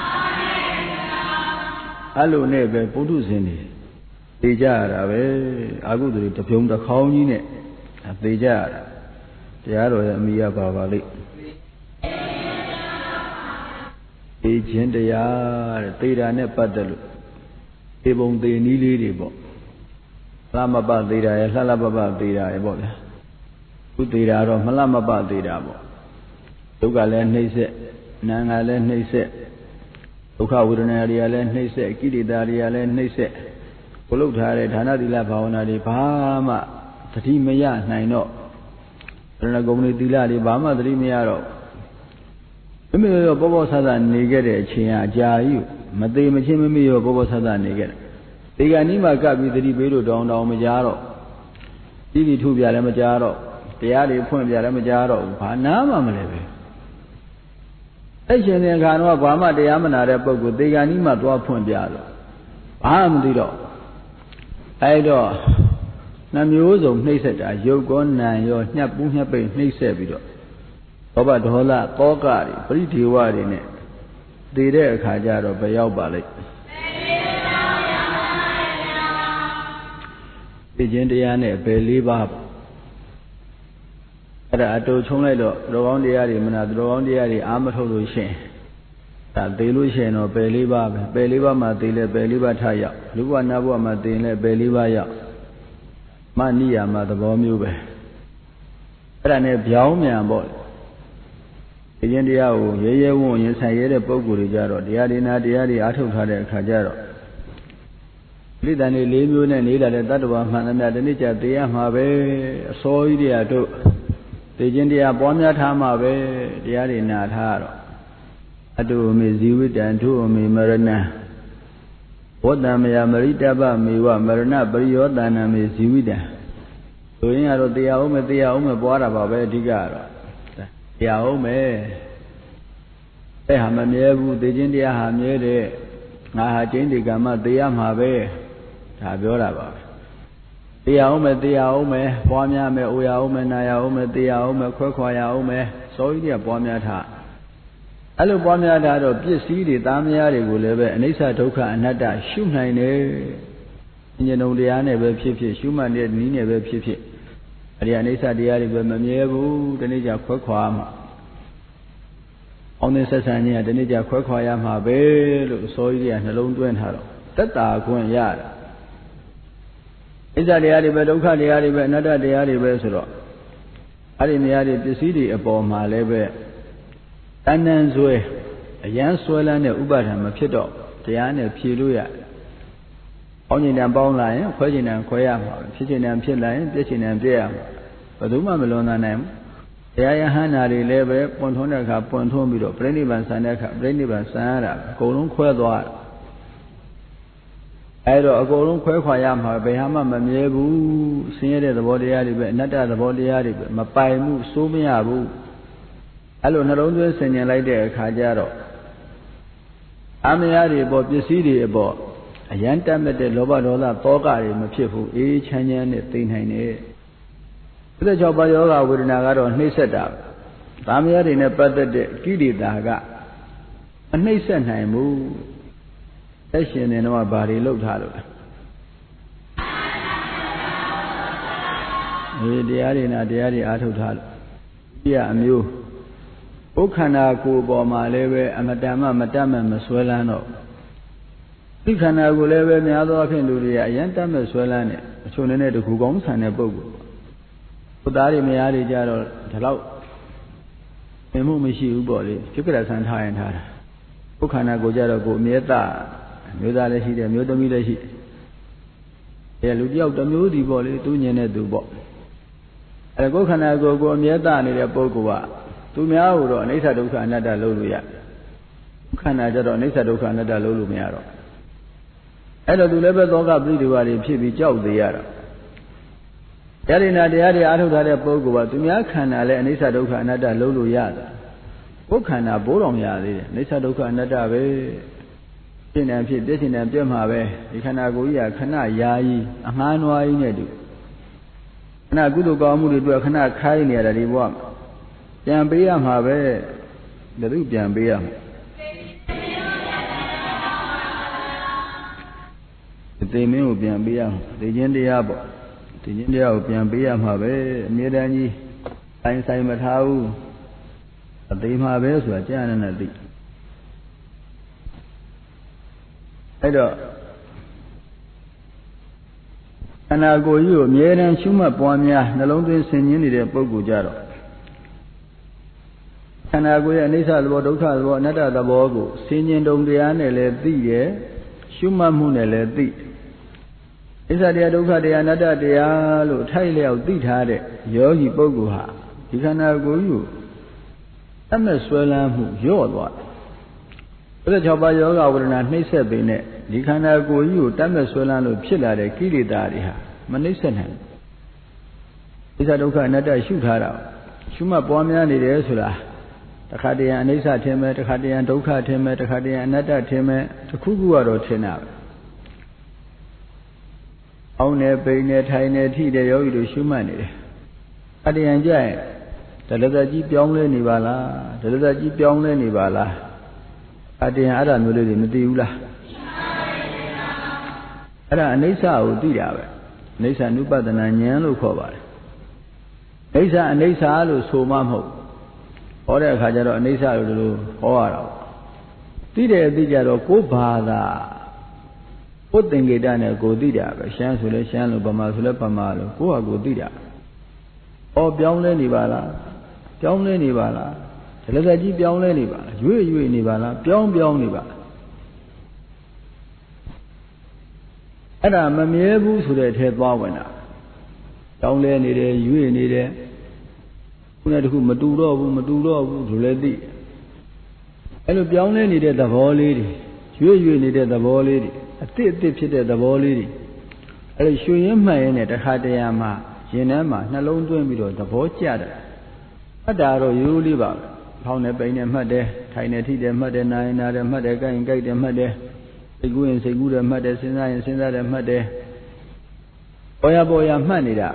အဲ့လိုနဲ့ပဲပုထုဇဉ်တွေသေကြရတာပဲအာဟုတုတွေတပြုံတစ်ခေါင်းကြီးနဲ့သေကြရတာတရားတော်ရဲ့အမိရပါလိမ့်သေခြင်းတရားတဲ့သေတာနဲ့ပတ်သက်လို့သေပုံသေနည်းလေးတွေပေါ့လှမပသေတာရဲ့လှလှပပသေတာရဲ့ပေါ့ဗျာခုသေတာတော့မလှမပသေတာပေါ့ဒုက္ခလည်းနှိမ့်ဆက်နာငါလည်းနှိမ့်ဆက်ဒုက္ခဝေဒနာတွေကလည်းနှိမ့်ဆက်ကိလေသာတွေကလည်းနှိမ့်ဆက်ကိုလုတ်ထားတဲ့ဒါနသီလဘာဝနာတွေဘာမှသတိမရနိုင်တော့ဘယ်နှကုံတွေသီလတွေဘာမှသတိမရတော့မမေရောပေါ်ပေါ်ဆဆနေခဲ့တဲ့အချိန်ကအကြာကြီးမသေးမချင်းမမေရောပေါ်ပေါ်ဆဆနေခဲ့တယ်ဒီကနေ့မှကပ်ပြီးသတိပေးလို့တောင်းမကြတော့ပြီးထုပြလည်းမကြတော့တရားတွေဖွင့်ပြလည်းမကြတော့ဘူးဘာနာမှမလဲပဲအဲ့ရှင်သင်္ခါတော့ဘာမှတရားမနာတဲ့ပုဂ္ဂိုလ်ဒီကနေ့မှသွားဖွင့်ပြတော့ဘာမှမသိတော့အဲ့တော့နှမျိုးစုံနှိမ့်ဆက်တာယုတ်ကောနာရောညှပ်ပူးညှပ်ပိတ်နှိမ့်ဆက်ပြီးတော့ဘောဘဒေါသတောကတွေပရိဒေဝတွေနဲ့တည်တဲ့အခါကျတော့ဘယ်ရောက်ပါလိမ့်သိခြင်းတရားနဲ့ဘယ်၄ပါးအဲ့ဒါအတူချုံလိုက်တော့တော်ကောင်းတရားတွေမနာတော်ကောင်းတရားတွေအာမထုတ်လို့ရှင်ဒါသိလို့ရှင်တော့ဘယ်၄ပါးပဲဘယ်၄ပါးမှသိလဲဘယ်၄ပါးထရောက်လူဘဝနတ်ဘဝမှာသိလဲဘယ်၄ပါးရောက်မနိယာမသဘောမျိုးပဲအဲ့ဒါနဲ့ပြောင်းမြန်ပေါ့ဒီရင်တရားကိုရဲရဲဝံ့ရင်ဆိုင်ရတဲ့ပုံကိုယ်တွေကြတော့တရားဒီနာတရားတွေအားထုတ်ထားတဲ့အခါကျတော့လိတန်တွေ၄မျိုးနဲ့နေလာတဲ့တတ္တဝါမှန်သမျှဒီနေ့ကျသိရမှာပဲအစောကြီးတရားတို့သိခြင်းတရားပွားများထားမှာပဲတရားတွေနာထားတော့အတုမေဇီဝိတံထုမေမရဏဘောတံမယမရိတပမေဝမရဏပရိယောတနာမေဇီဝိတံဆိုရင်ကတော့တရားအောင်မယ်ပွားတာပါပဲအဓိကကတော့တရားအောင်မယ်အဲ့ဟာမမြဲဘူးသိခြင်းတရားဟာမြဲတဲ့ငါဟာကျင့်ဒီကံမှသိရမှာပဲဒါပြောတာပါပဲတရားအောင်မယ်ပွားများမယ်အိုရအောင်မယ်နာရအောင်မယ်တရားအောင်မယ်ခွဲခွာရအောင်မယ်စောကြီးတွေကပွားများထားအဲ့လိုပွားများတာတော့ပစ္စည်းတွေသားမယားတွေကိုလည်းပဲအနိစ္စဒုက္ခအနတ္တရှုနိုင်တယ်ဉာဏ်ုံတရားနဲ့ပဲဖြစ်ဖြစ်ရှုမှတ်တဲ့နည်းနဲ့ပဲဖြစ်ဖြစ်အဲ့ဒီအနိစ္စတရားတွေပဲမမြဲဘူးတနေ့ကျခွဲခွာမှာအောင်တဲ့ဆက်ဆံခြင်းကတနေ့ကျခွဲခွာရမှာပဲလို့အစောကြီးကနှလုံးသွင်းထားတော့သက်တာခွင့်ရတယ်အစ္ဆတရားတွေပဲဒုက္ခတရားတွေပဲအနတ္တတရားတွေပဲဆိုတော့အဲ့ဒီနေရာတွေပစ္စည်းတွေအပေါ်မှာလည်းပဲတဏ္ဍန်ဆွဲအရန်ဆွဲလန်းတဲ့ဥပါဒံမဖြစ်တော့တရားနဲ့ဖြေလို့ရပေါင်းကျင်တန်ပေါင်းလာရင်ခွဲကျင်တန်ခွဲရမှာဖြစ်ကျင်တန်ဖြစ်လာရင်ပြည့်ကျင်တန်ပြည့်ရမှာဘယ်သူမှမလွန်နိုင်ဘူးတရားယဟန္တာတွေလည်းပဲပွန်ထွန်းတဲ့အခါပွန်ထွန်းပြီးတော့ပြိဋိဘံဆန်တဲ့အခါပြိဋိဘံဆန်ရတာအကုန်လုံးခွဲသွားတယ်အဲ့တော့အကုန်လုံးခွဲခွာရမှာဘယ်ဟာမှမမြဲဘူးဆင်းရဲတဲ့သဘောတရားတွေပဲအနတ္တသဘောတရားတွေပဲမပိုင်မှုစိုးမရဘူးအဲ့လိုနှလုံးသွင်းဆင်ញင်လိုက်တဲ့အခါကျတော့အမယားတွေပေါ်ပစ္စည်းတွေအပေါ်အယံတတ်မဲ့တဲ့လောဘဒေါသတောကတွေမဖြစ်ဘူးအေးချမ်းချမ်းနဲ့သိနိုင်တယ်16ပါးယောဂဝေဒနာကတော့နှိမ့်ဆက်တာဗာမယားတွေနဲ့ပတ်သက်တဲ့ကိလေသာကအနှိမ့်ဆက်နိုင်ဘူးအရှင်နေတော့ဘာတွေလောက်ထားလို့လဲတရားတွေနာတရားတွေအားထုတ်ထားလို့ဒီကအမျိုးဥက္ခန္ဓာကိုယ်ပေါ်မှာလည်းပဲအမတန်မှမတတ်မဲ့မဆွဲလန်းတော့ဒီခန္ဓာကိုယ်လည်းပဲများသောအားဖြင့်လူတွေကအရင်တတ်မဲ့ဆွဲလန်းတယ်အချို့နည်းနည်းတခုကောင်းဆန်တဲ့ပုဂ္ဂိုလ်ဘုသားတွေမယားတွေကြတော့ဒီလောက်သင်မှုမရှိဘူးပေါ့လေကျုပ်ကရဆန်းထားရင်ထားတာဥက္ခန္ဓာကိုယ်ကြတော့ကိုယ်အမြဲတမျိုးသားလည်းရှိတယ်မျိုးသမီးလည်းရှိတယ်လူတယောက်တစ်မျိုးစီပေါ့လေသူညင်တဲ့သူပေါ့အဲကိုယ်ခန္ဓာကိုယ်ကိုအမြဲတနေတဲ့ပုဂ္ဂိုလ်ကသူများကိုတော့အနိစ္စဒုက္ခအနတ္တလုံးလို့ရခန္ဓာကြတော့အနိစ္စဒုက္ခအနတ္တလုံးလို့မရတော့အဲ့တော့သူလည်းပဲသောကပရိဒီဝါတွေဖြစ်ပြီးကြောက်သေးရတော့ယရိနာတရားတွေအားထုတ်ထားတဲ့ပုဂ္ဂိုလ်ကသူများခန္ဓာလည်းအနိစ္စဒုက္ခအနတ္တလုံးလို့ရတယ်ကိုယ်ခန္ဓာဘိုးတော်ရသေးတယ်အနိစ္စဒုက္ခအနတ္တပဲဖြစ်နေဖြစ်ပြည့်စုံနေပြည့်မှာပဲဒီခန္ဓာကိုယ်ကြီးကခဏယာယီအငှားနွားကြီးနဲ့တူခဏကုသိုလ်ကောင်းမှုတွေအတွက်ခဏခိုင်းနေရတာဒီဘဝပြန်ပေးရမှာပဲဘယ်သူပြန်ပေးရမှာသိမင်းကိုပြန်ပေးရမှာသိချင်းတရားပေါ့သိချင်းတရားကိုပြန်ပေးရမှာပဲအမြဲတမ်းကြီးဆိုင်မထားဘူးအသေးမှာပဲဆိုတာကြားနေနဲ့သိအဲ့တော့ခန္ဓာကိုယ်ကြီးကိုအမြဲတမ်းရှုမှတ်ပွားများနှလုံးသွင်းဆင်ခြင်နေတဲ့ပုဂ္ဂိုလ်ကြတော့ခန္ဓာကိုယ်ရဲ့အနိစ္စသဘောဒုက္ခသဘောအနတ္တသဘောကိုဆင်ခြင်တုံတရားနဲ့လည်းသိတယ်ရှုမှတ်မှုနဲ့လည်းသိအစ္ဆတရားဒုက္ခတရားအနတ္တတရားလို့ထိုက်လျောက်သိထားတဲ့ယောဂီပုဂ္ဂိုလ်ဟာဒီခန္ဓာကိုယ်ကြီးကိုတတ်မဲ့ဆွဲလန်းမှုလျော့သွားတယ်16ပါးယောဂဝေဒနာနှိမ့်ဆက်ပေနဲ့ဒီခန္ဓာကိုယ်ကြီးကိုတတ်မဲ့ဆွဲလန်းလို့ဖြစ်လာတဲ့ကိလေသာတွေဟာမနှိမ့်ဆက်နိုင်ဘူးအစ္ဆဒုက္ခအနတ္တရှုထားတာရှုမှတ်ပွားများနေတယ်ဆိုတာတခါတည်းအနိစ္စထင်မယ်တခါတည်းဒုက္ခထင်မယ်တခါတည်းအနတ္တထင်မယ်တစ်ခုခုကတော့ထင်တာပဲအောင်းနေပိန်နေထိုင်နေထိတဲ့ယောဂီတို့ရှုမှတ်နေတယ်အတ္တယံကြရင်ဒလဇကြီးပြောင်းလဲနေပါလားဒလဇကြီးပြောင်းလဲနေပါလားအတ္တယံအဲ့ဒါမျိုးလေးတွေမသိဘူးလားအဲ့ဒါအနိစ္စကိုသိတာပဲအနိစ္စ ानु ပဒနာဉာဏ်လို့ခေါ်ပါတယ်အနိစ္စလို့ဆိုမှမဟုတ်ဟောတဲ့အခါကျတော့အနိစ္စလို့လို့ဟောရတာသိတယ်အသိကြတော့ကိုယ်ဘာသာကိုယ်သင်္ကေတနဲ့ကိုယ်သိတာပဲရှမ်းဆိုလဲရှမ်းလို့ဗမာဆိုလဲဗမာလို့ကိုယ့်ဟာကိုယ်သိတာဩပြောင်းလဲနေပါလားပြောင်းလဲနေပါလားဒလဇကြီးပြောင်းလဲနေပါလားရွေ့ရွေ့နေပါလားပြောင်းနေပါလားအဲ့ဒါမမြဲဘူးဆိုတဲ့အထဲသွားဝင်တာပြောင်းလဲနေတယ်ရွေ့နေတယ်ခုနတခုမတူတော့ဘူးဆိုလဲသိအဲ့လိုပြောင်းလဲနေတဲ့သဘောလေးတွေရွေ့နေတဲ့သဘောလေးတွေအစ်ဖြစ်တဲ့သဘောလေးတွေအဲ့လိုရွှေရင်းမှန်ရင်တခါတရံမှာရင်ထဲမှာနှလုံးသွင်းပြီးတော့သဘောကျတယ်မှတ်တာတော့ရိုးလေးပါပဲဖောင်းနေပိန်နေမှတ်တယ်ထိုင်နေထိတယ်မှတ်တယ်နာရင်နာတယ်မှတ်တယ်ကိုက်ရင်ကိုက်တယ်မှတ်တယ်စိတ်ကူးရင်စိတ်ကူးတယ်မှတ်တယ်စဉ်းစားရင်စဉ်းစားတယ်မှတ်တယ်ပေါ်ရမှတ်နေတာ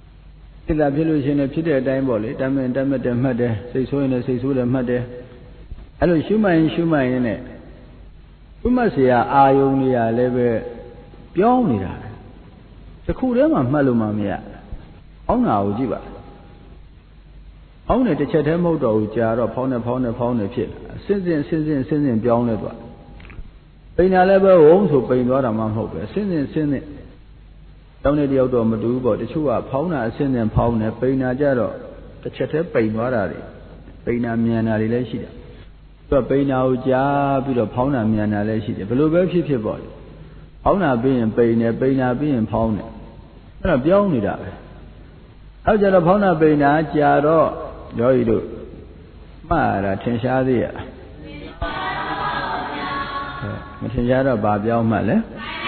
ဖြစ်လာဖြစ်လို့ရှိရင်လည်းဖြစ်တဲ့အတိုင်းပေါ့လေတမ်းမဲ့တယ်မှတ်တယ်စိတ်ဆိုးရင်လည်းစိတ်ဆိုးတယ်မှတ်တယ်အဲ့လိုရှုမှတ်ရင်နဲ့ရှုမှတ်เสียအာယုံနေရလည်းပဲပြောင်းနေတာတစ်ခုတည်းမှမှတ်လို့မှမရအောင်းတာကိုကြည့်ပါအောင်းတယ်တစ်ချက်တည်းမဟုတ်တော့ဘူးကြာတော့ဖောင်းနေဖြစ်အစဉ်ပြောင်းလဲသွားပိန်တာလည်းပဲဝုန်းဆိုပိန်သွားတာမှမဟုတ်ပဲအစဉ်တောင်းတဲ့တယောက်တော့မတူဘူးပေါ့တချို့ကဖောင်းတာအစဉ်ဖောင်းတယ်ပိန်တာကြတော့တစ်ချက်တည်းပိန်သွားတာတွေပိန်တာမြန်တာတွေလည်းရှိတယ်သူကပိန်တာကိုကြားပြီးတော့ဖောင်းတာမြန်တာလည်းရှိတယ်ဘယ်လိုပဲဖြစ်ပေါ့ဖောင်းတာပြီးရင်ပိန်တယ်ပိန်တာပြီးရင်ဖောင်းတယ်အဲ့ဒါပြောင်းနေတာပဲအောက်ကျတော့ဖောင်းတာပိန်တာကြာတော့ယောဂီတို့မှားတာထင်ရှားသေးရဲ့မထင်ရှားတော့ဘာပြောင်းမှလဲ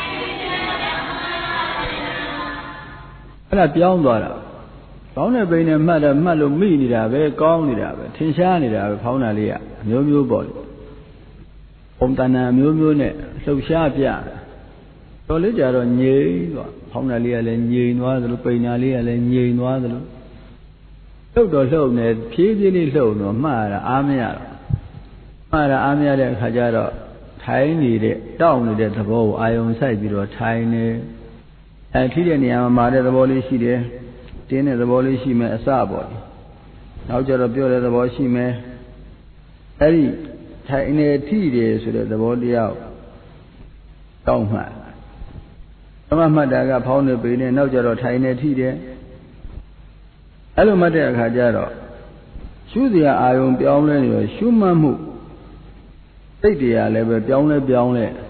အဲ့ဒါပြောင်းသွားတာဖောင်းတဲ့ပိန်နဲ့မှတ်လို့မိနေတာပဲကောင်းနေတာပဲထင်ရှားနေတာပဲဖောင်းတာလေးကအမျိုးပေါ့လေပုံတဏ္ဍာမျိုးနဲ့လှုပ်ရှားပြတော်လေးကြတော့ငြိမ်သွားဖောင်းတာလေးကလည်းငြိမ်သွားသလိုပိန်တာလေးကလည်းငြိမ်သွားသလိုလှုပ်နေဖြည်းဖြည်းလေးလှုပ်တော့မှားတာအားမရတော့မှားတာအားမရတဲ့အခါကျတော့ထိုင်နေတဲ့တောင့်နေတဲ့သဘောကိုအာယုံစိုက်ပြီးတော့ထိုင်နေထိတဲ့နေရာမှာမာတဲ့သဘောလေးရှိတယ်တင်းတဲ့သဘောလေးရှိမယ်အစပေါ့နောက်ကျတော့ပြောတဲ့သဘောရှိမယ်အဲ့ဒီထိုင်နေထိတယ်ဆိုတဲ့သဘောတရားတောင့်မှမှတ်တာကဖောင်းနေပေနေနောက်ကျတော့ထိုင်နေထိတယ်အဲ့လိုမှတ်တဲ့အခါကျတော့ရှုစရာအာယုံပြောင်းလဲနေတော့ရှုမှတ်မှုစိတ်တရားလည်းပဲပြောင်းလဲဩဒါ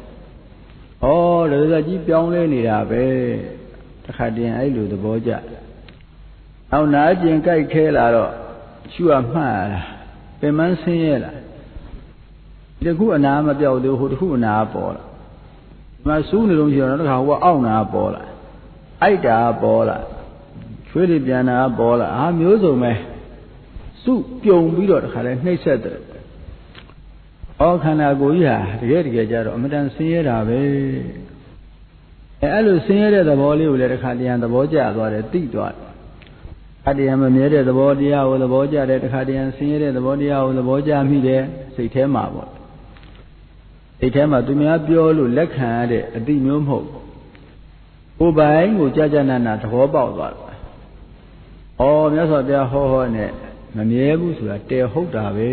ကကြီးပြောင်းလဲနေတာပဲတခါတည်းအဲ့လိုသဘောကျနောက်နာကျင်ကြိုက်ခဲလာတော့ရှုမှတ်လာပင်မဆင်းရဲလာဒီခုအနာမပြောက်သေးဟိုတခုအနာပေါ်လာဒီမှာစူးနေလို့ရှိတော့တခါဟိုကအောင့်နာပေါ်လာအိုက်တာပေါ်လာချွေးတွေပြန်တာပေါ်လာမျိုးစုံပဲစုပြုံပြီးတော့တခါလဲနှိမ့်ဆက်တယ်ခန္ဓာကိုယ်ကြီးဟာတကယ်ကြတော့အမတန်ဆင်းရဲတာပဲအဲ့လိုဆင်းရဲတဲ့သဘောလေးကိုလည်းတခါတည်းသဘောကျသွားတယ်သိသွားတယ်တခါတည်းမမြဲတဲ့သဘောတရားကိုသဘောကျတယ်တခါတည်းဆင်းရဲတဲ့သဘောတရားကိုသဘောကျမိတယ်စိတ်ထဲမှာပေါ့စိတ်ထဲမှာသူများပြောလို့လက်ခံရတဲ့အတိမျိုးမဟုတ်ကိုယ်ပိုင်ကိုကြာနာသဘောပေါက်သွားတယ်မြတ်စွာဘုရားဟောနဲ့မမြဲဘူးဆိုတာတဲဟုတ်တာပဲ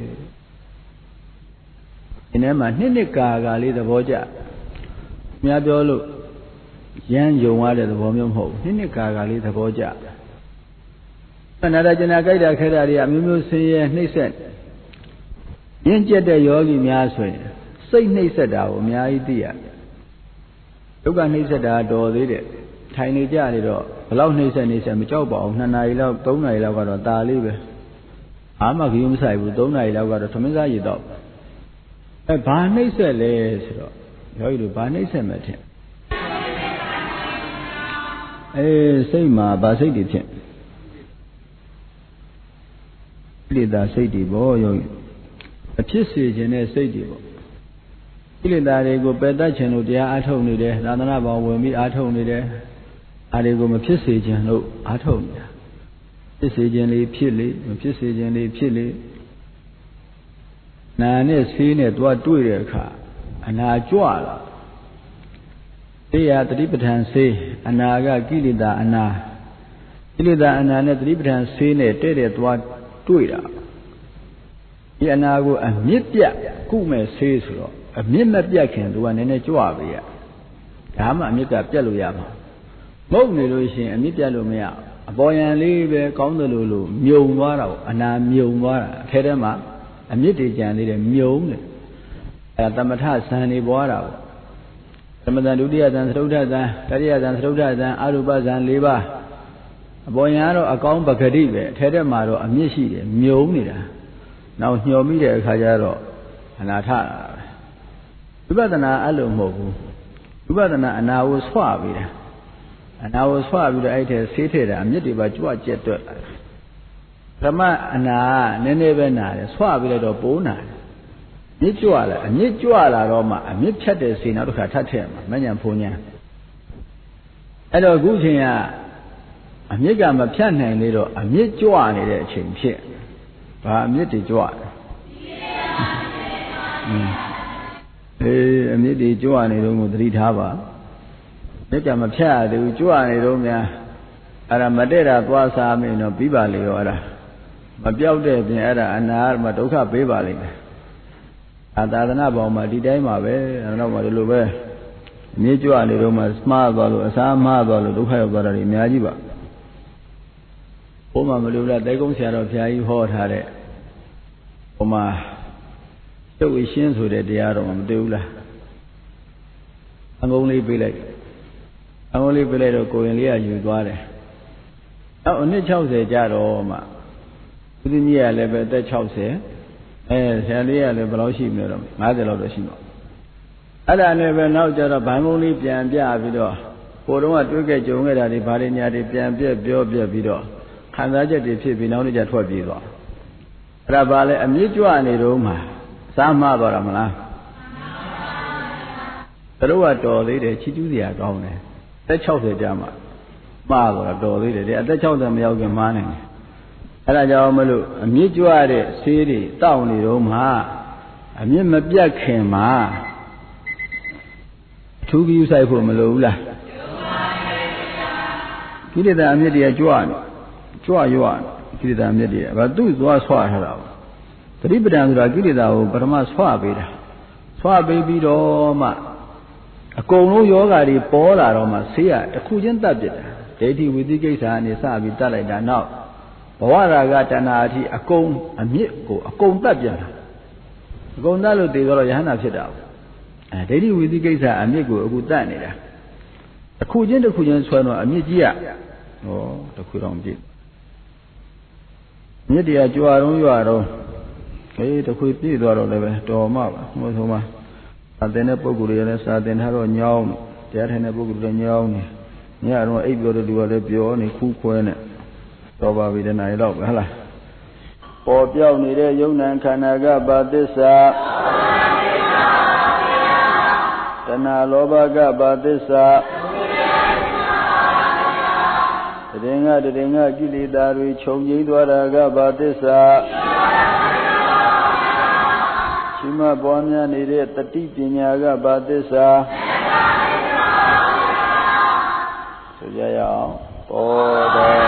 ဒီထဲမှာနှစ်ကာလေးသဘောကျများပြောလို့ရမ်းယုံရတဲ့သဘောမျိုးမဟုတ်ဘူးနှစ်ကာလေးသဘောကျအနာတကျနာကြိုက်တာခဲတာတွေအမျိုးမျိုးဆင်းရဲနှိမ့်ဆက်ရင့်ကျက်တဲ့ယောဂီများဆိုရင်စိတ်နှိမ့်ဆက်တာကိုအများကြီးသိရတယ်ဒုက္ခနှိမ့်ဆက်တာတော်သေးတယ်ထိုင်နေကြနေတော့ဘလောက်နှိမ့်ဆက်မကြောက်ပါဘူး2 နာရီလောက်3 နာရီလောက်ကတော့ตาလေးပဲအားမခရုံးမဆိုင်ဘူး3 နာရီလောက်ကတော့သမင်းစားရည်တော့ဘာနှိမ့်ဆက်လဲဆိုတော့ယောဂီတို့ဘာနှိမ့်ဆက်မှထင်စိတ်မှာဗာစိတ်တွေဖြစ်ကိလေသာစိတ်တွေပေါ့ယောဂီအဖြစ်စေခြင်းနဲ့စိတ်တွေပေါ့ကိလေသာတွေကိုပယ်တတ်ခြင်းလို့တရားအားထုတ်နေတယ်သာသနာ့ဘောင်ဝင်ပြီးအားထုတ်နေတယ်အားတွေကိုမဖြစ်စေခြင်းလို့အားထုတ်နေတာဖြစ်စေခြင်းလေးဖြစ်လေမဖြစ်စေခြင်းလေးဖြစ်လေနာနဲ့ဆေးနဲ့သွားတွေ့တဲ့အခါအနာကြွလာဆေးရတတိပဋ္ဌာန်ဆေးအနာကကိလေသာအနာနဲ့တတိပဋ္ဌာန်ဆေးနဲ့တဲ့သွားတွေ့တာဒီအနာကိုအမြင့်ပြတ်ကုမဲ့ဆေးဆိုတော့အမြင့်မပြတ်ခင်သူကနည်းနည်းကြွပေးရဒါမှအမြင့်ကပြတ်လို့ရမှာမဟုတ်နေလို့ရှိရင်အမြင့်ပြတ်လို့မရအပေါ်ယံလေးပဲကောင်းတယ်လို့မြုံသွားတာကိုအနာမြုံသွားတာအထဲထဲမှာအမြင့်တွေကြံသေးတယ်မြုံတယ်သမထဇန်နေပွားတာပေါ့သမထဒုတိယဇန်သရုဒ္ဓဇန်တတိယဇန်သရုဒ္ဓဇန်အရူပဇန်၄ပါးအပေါ်ယံကတော့အကောင်းပဂတိပဲအထဲထဲမှာတော့အမြင့်ရှိတယ်မြုံနေတာနောက်ညှော်မိတဲ့အခါကျတော့အနာထတာဝိပဿနာအဲ့လိုမဟုတ်ဘူးဝိပဿနာအနာကိုဆွပြီးတာအနာကိုဆွပြီးတော့အဲ့ထဲဆေးထည့်တာအမြင့်တွေပါကြွကျက်တွက်လာဓမ္မအနာနည်းနည်းပဲနာတယ်ဆွပြီးတော့ပိုးနာတယ်မြစ်ကြွလာအမြင့်ကြွလာတော့မှအမြင့်ဖြတ်တဲ့ဆေးနောက်တစ်ခါထပ်ထည့်မှာမညံဖုန်ညာအဲ့တော့အခုချိန်ကအမြင့်ကမဖြတ်နိုင်လေတော့အမြင့်ကြွနေတဲ့အချိန်ဖြစ်ဘာအမြင့်တွေကြွအမြစ်တွေကြွနေတော့ကိုသတိထားပါလက်ကြမဖြတ်ရသေးဘူးကြွနေတော့များအဲ့ဒါမတည့်တာသွားစားမင်းတော့ပြီးပါလေရောအဲ့ဒါမပြောက်တဲ့ပြင်အဲ့ဒါအနာမှာဒုက္ခပေးပါလိမ့်မယ်သာသနာပေါင်းမှာဒီတိုင်းမှာပဲအဲ့တော့မှဒီလိုပဲအမြစ်ကြွနေတော့မှမှားသွားလို့အစားမှားသွားလို့ဒုက္ခရောက်သွားတာတွေအများကြီးပါဘုမမလို့လားတိုက်ကုန်းဆရာတော်ဘုရားကြီးဟောထားတဲ့ဘုမတုတ်ဝိရှင်းဆိုတဲ့တရားတော်မှမတွေ့ဘူးလားအငုံလေးပေးလိုက်အငုံလေးပေးလိုက်တော့ကိုရင်လေးကယူသွားတယ်နောက်အနှစ်60ကြာတော့မှဘုသူကြီးကလည်းပဲအသက်60ဆရာလေးကလည်းဘယ်လောက်ရှိမလဲတော့50လောက်တော့ရှိမှာအဲ့ဒါနဲ့ပဲနောက်ကျတော့ဗန်ကုန်းလေးပြန်ပြပြီးတော့ကိုတုံးကတွေးခဲ့ကြုံခဲ့တာတွေဗားညာတွေပြန်ပြက်ပြောပြက်ပြီးတော့ခံစားချက်တွေဖြစ်ပြီးနောက်နေ့ကျထွက်ပြေးသွားအဲ့ဒါဗာလဲအမြင့်ကြွနေတော့မှစားမှားသွားတာမလားတို့ကတော်သေးတယ်ချီးကျူးစရာကောင်းတယ်အသက်60ကြာမှမှားသွားတာတော်သေးတယ်ဒီအသက်60မရောက်ခင်မှားနေတယ်အဲ့ဒါကြောင့်မလို့အမြင့်ကြွတဲ့ဆေးတွေတောက်နေတော့မှအမြင့်မပြတ်ခင်မှာထူးကြီးဆိုင်ဖို့မလိုဘူးလားကိလေသာအမြင့်တွေကကြွနေကြွရွကိလေသာအမြင့်တွေဘာသူ့သွားဆွထားတာသတိပဋ္ဌာန်ဆိုတာကိလေသာကိုပထမဆွပေးတာဆွပေးပြီးတော့မှအကုန်လုံးယောဂါတွေပေါ်လာတော့မှဆေးရတစ်ခုချင်းတတ်ပြတယ်ဒိဋ္ဌိဝိသိကိစ္စကနေစပြီးတတ်လိုက်တာနောက်ဘဝရာဂတဏှာအထိအကုန်အမြင့်ကိုအကုန်တတ်ပြန်တာအကုန်တတ်လို့တည်တော့ယဟန္တာဖြစ်တာဒိဋ္ဌိဝိသိကိစ္စအမြင့်ကိုအခုတတ်နေတာတစ်ခုချင်းတစ်ခုချင်းဆွဲတော့အမြင့်ကြီးရတစ်ခုတော့မပြည့်မြင့်တရားကြွားတော့တစ်ခုပြည့်သွားတော့လည်းပဲတော်မှပါမို့ဆိုမှအသင်တဲ့ပုဂ္ဂိုလ်တွေလည်းစာသင်ထားတော့ညောင်းတရားထိုင်တဲ့ပုဂ္ဂိုလ်တွေညောင်းနေညတော့အိပ်ပြောတဲ့လူကလည်းပြောနေခူးခွဲနေတော်ပါပြီတဲ့နိုင်တော့ပဲဟလားပေါ်ပြောက်နေတဲ့ယုံနံခန္ဓာကဘာသစ္စာတဏှာလောဘကဘာသစ္စာတရင်ကကိလေသာတွေခြုံငိမ့်သွားတာကဘာသစ္စာရှိမပွားများနေတဲ့တတိပညာကဘာသစ္စာဆိုကြရအောင်ပေါ်တော်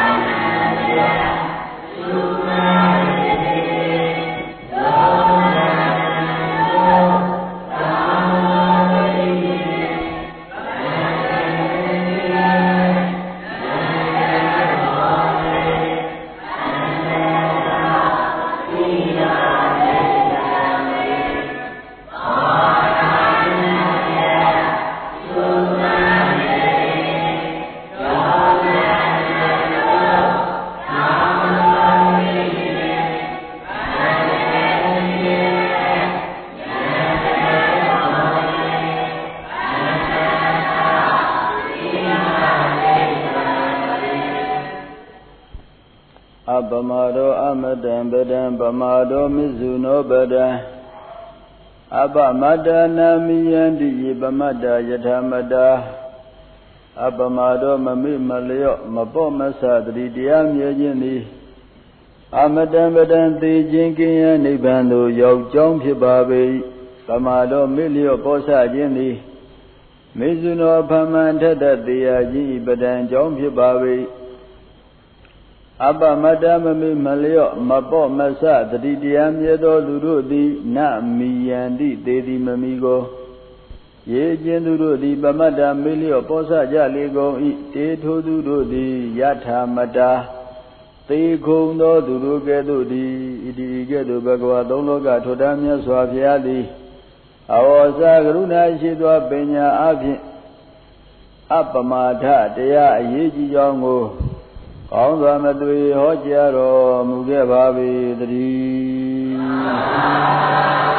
ပမာရောအမတံပဒံပမာရောမစ္ဆုနောပဒံအပမတ္တနာမိယန္တိပမတ္တယထာမတ္တအပမာရောမမိမလျော့မပေါ့မဆသတိတရားမြဲခြင်းသည်အမတံပဒံသေခြင်းကင်းရနိဗ္ဗာန်သို့ရောက်ကြောင်းဖြစ်ပါပေ၏ပမာရောမိလျော့ပေါ့ဆခြင်းသည်မစ္ဆုနောဖမန္ထတတေယခြင်းပဒံကြောင်းဖြစ်ပါပေ၏အပမတ္တမမိမလျော့မပေါ့မဆသတိတရားမြဲသောသူတို့သည်နမိယန္တိသေသည်မမီကိုရေကျင်သူတို့သည်ပမတ္တမေလျော့ပောဆကြလေကုန်၏တေထိုသူတို့သည်ယထာမတ္တာသေခုံသောသူတို့ကဲ့သို့သည်ဣတိကဲ့သို့ဘဂဝါသုံးလောကထွတ်တမ်းမြတ်စွာဘုရားသည်အဝေါစာကရုဏာရှိသောပညာအဖြင့်အပမာဒတရားအရေးကြီးကြောင်းကိုကောင်းစွာမသွေဟောကြားတော်မူခဲ့ပါ၏တည်း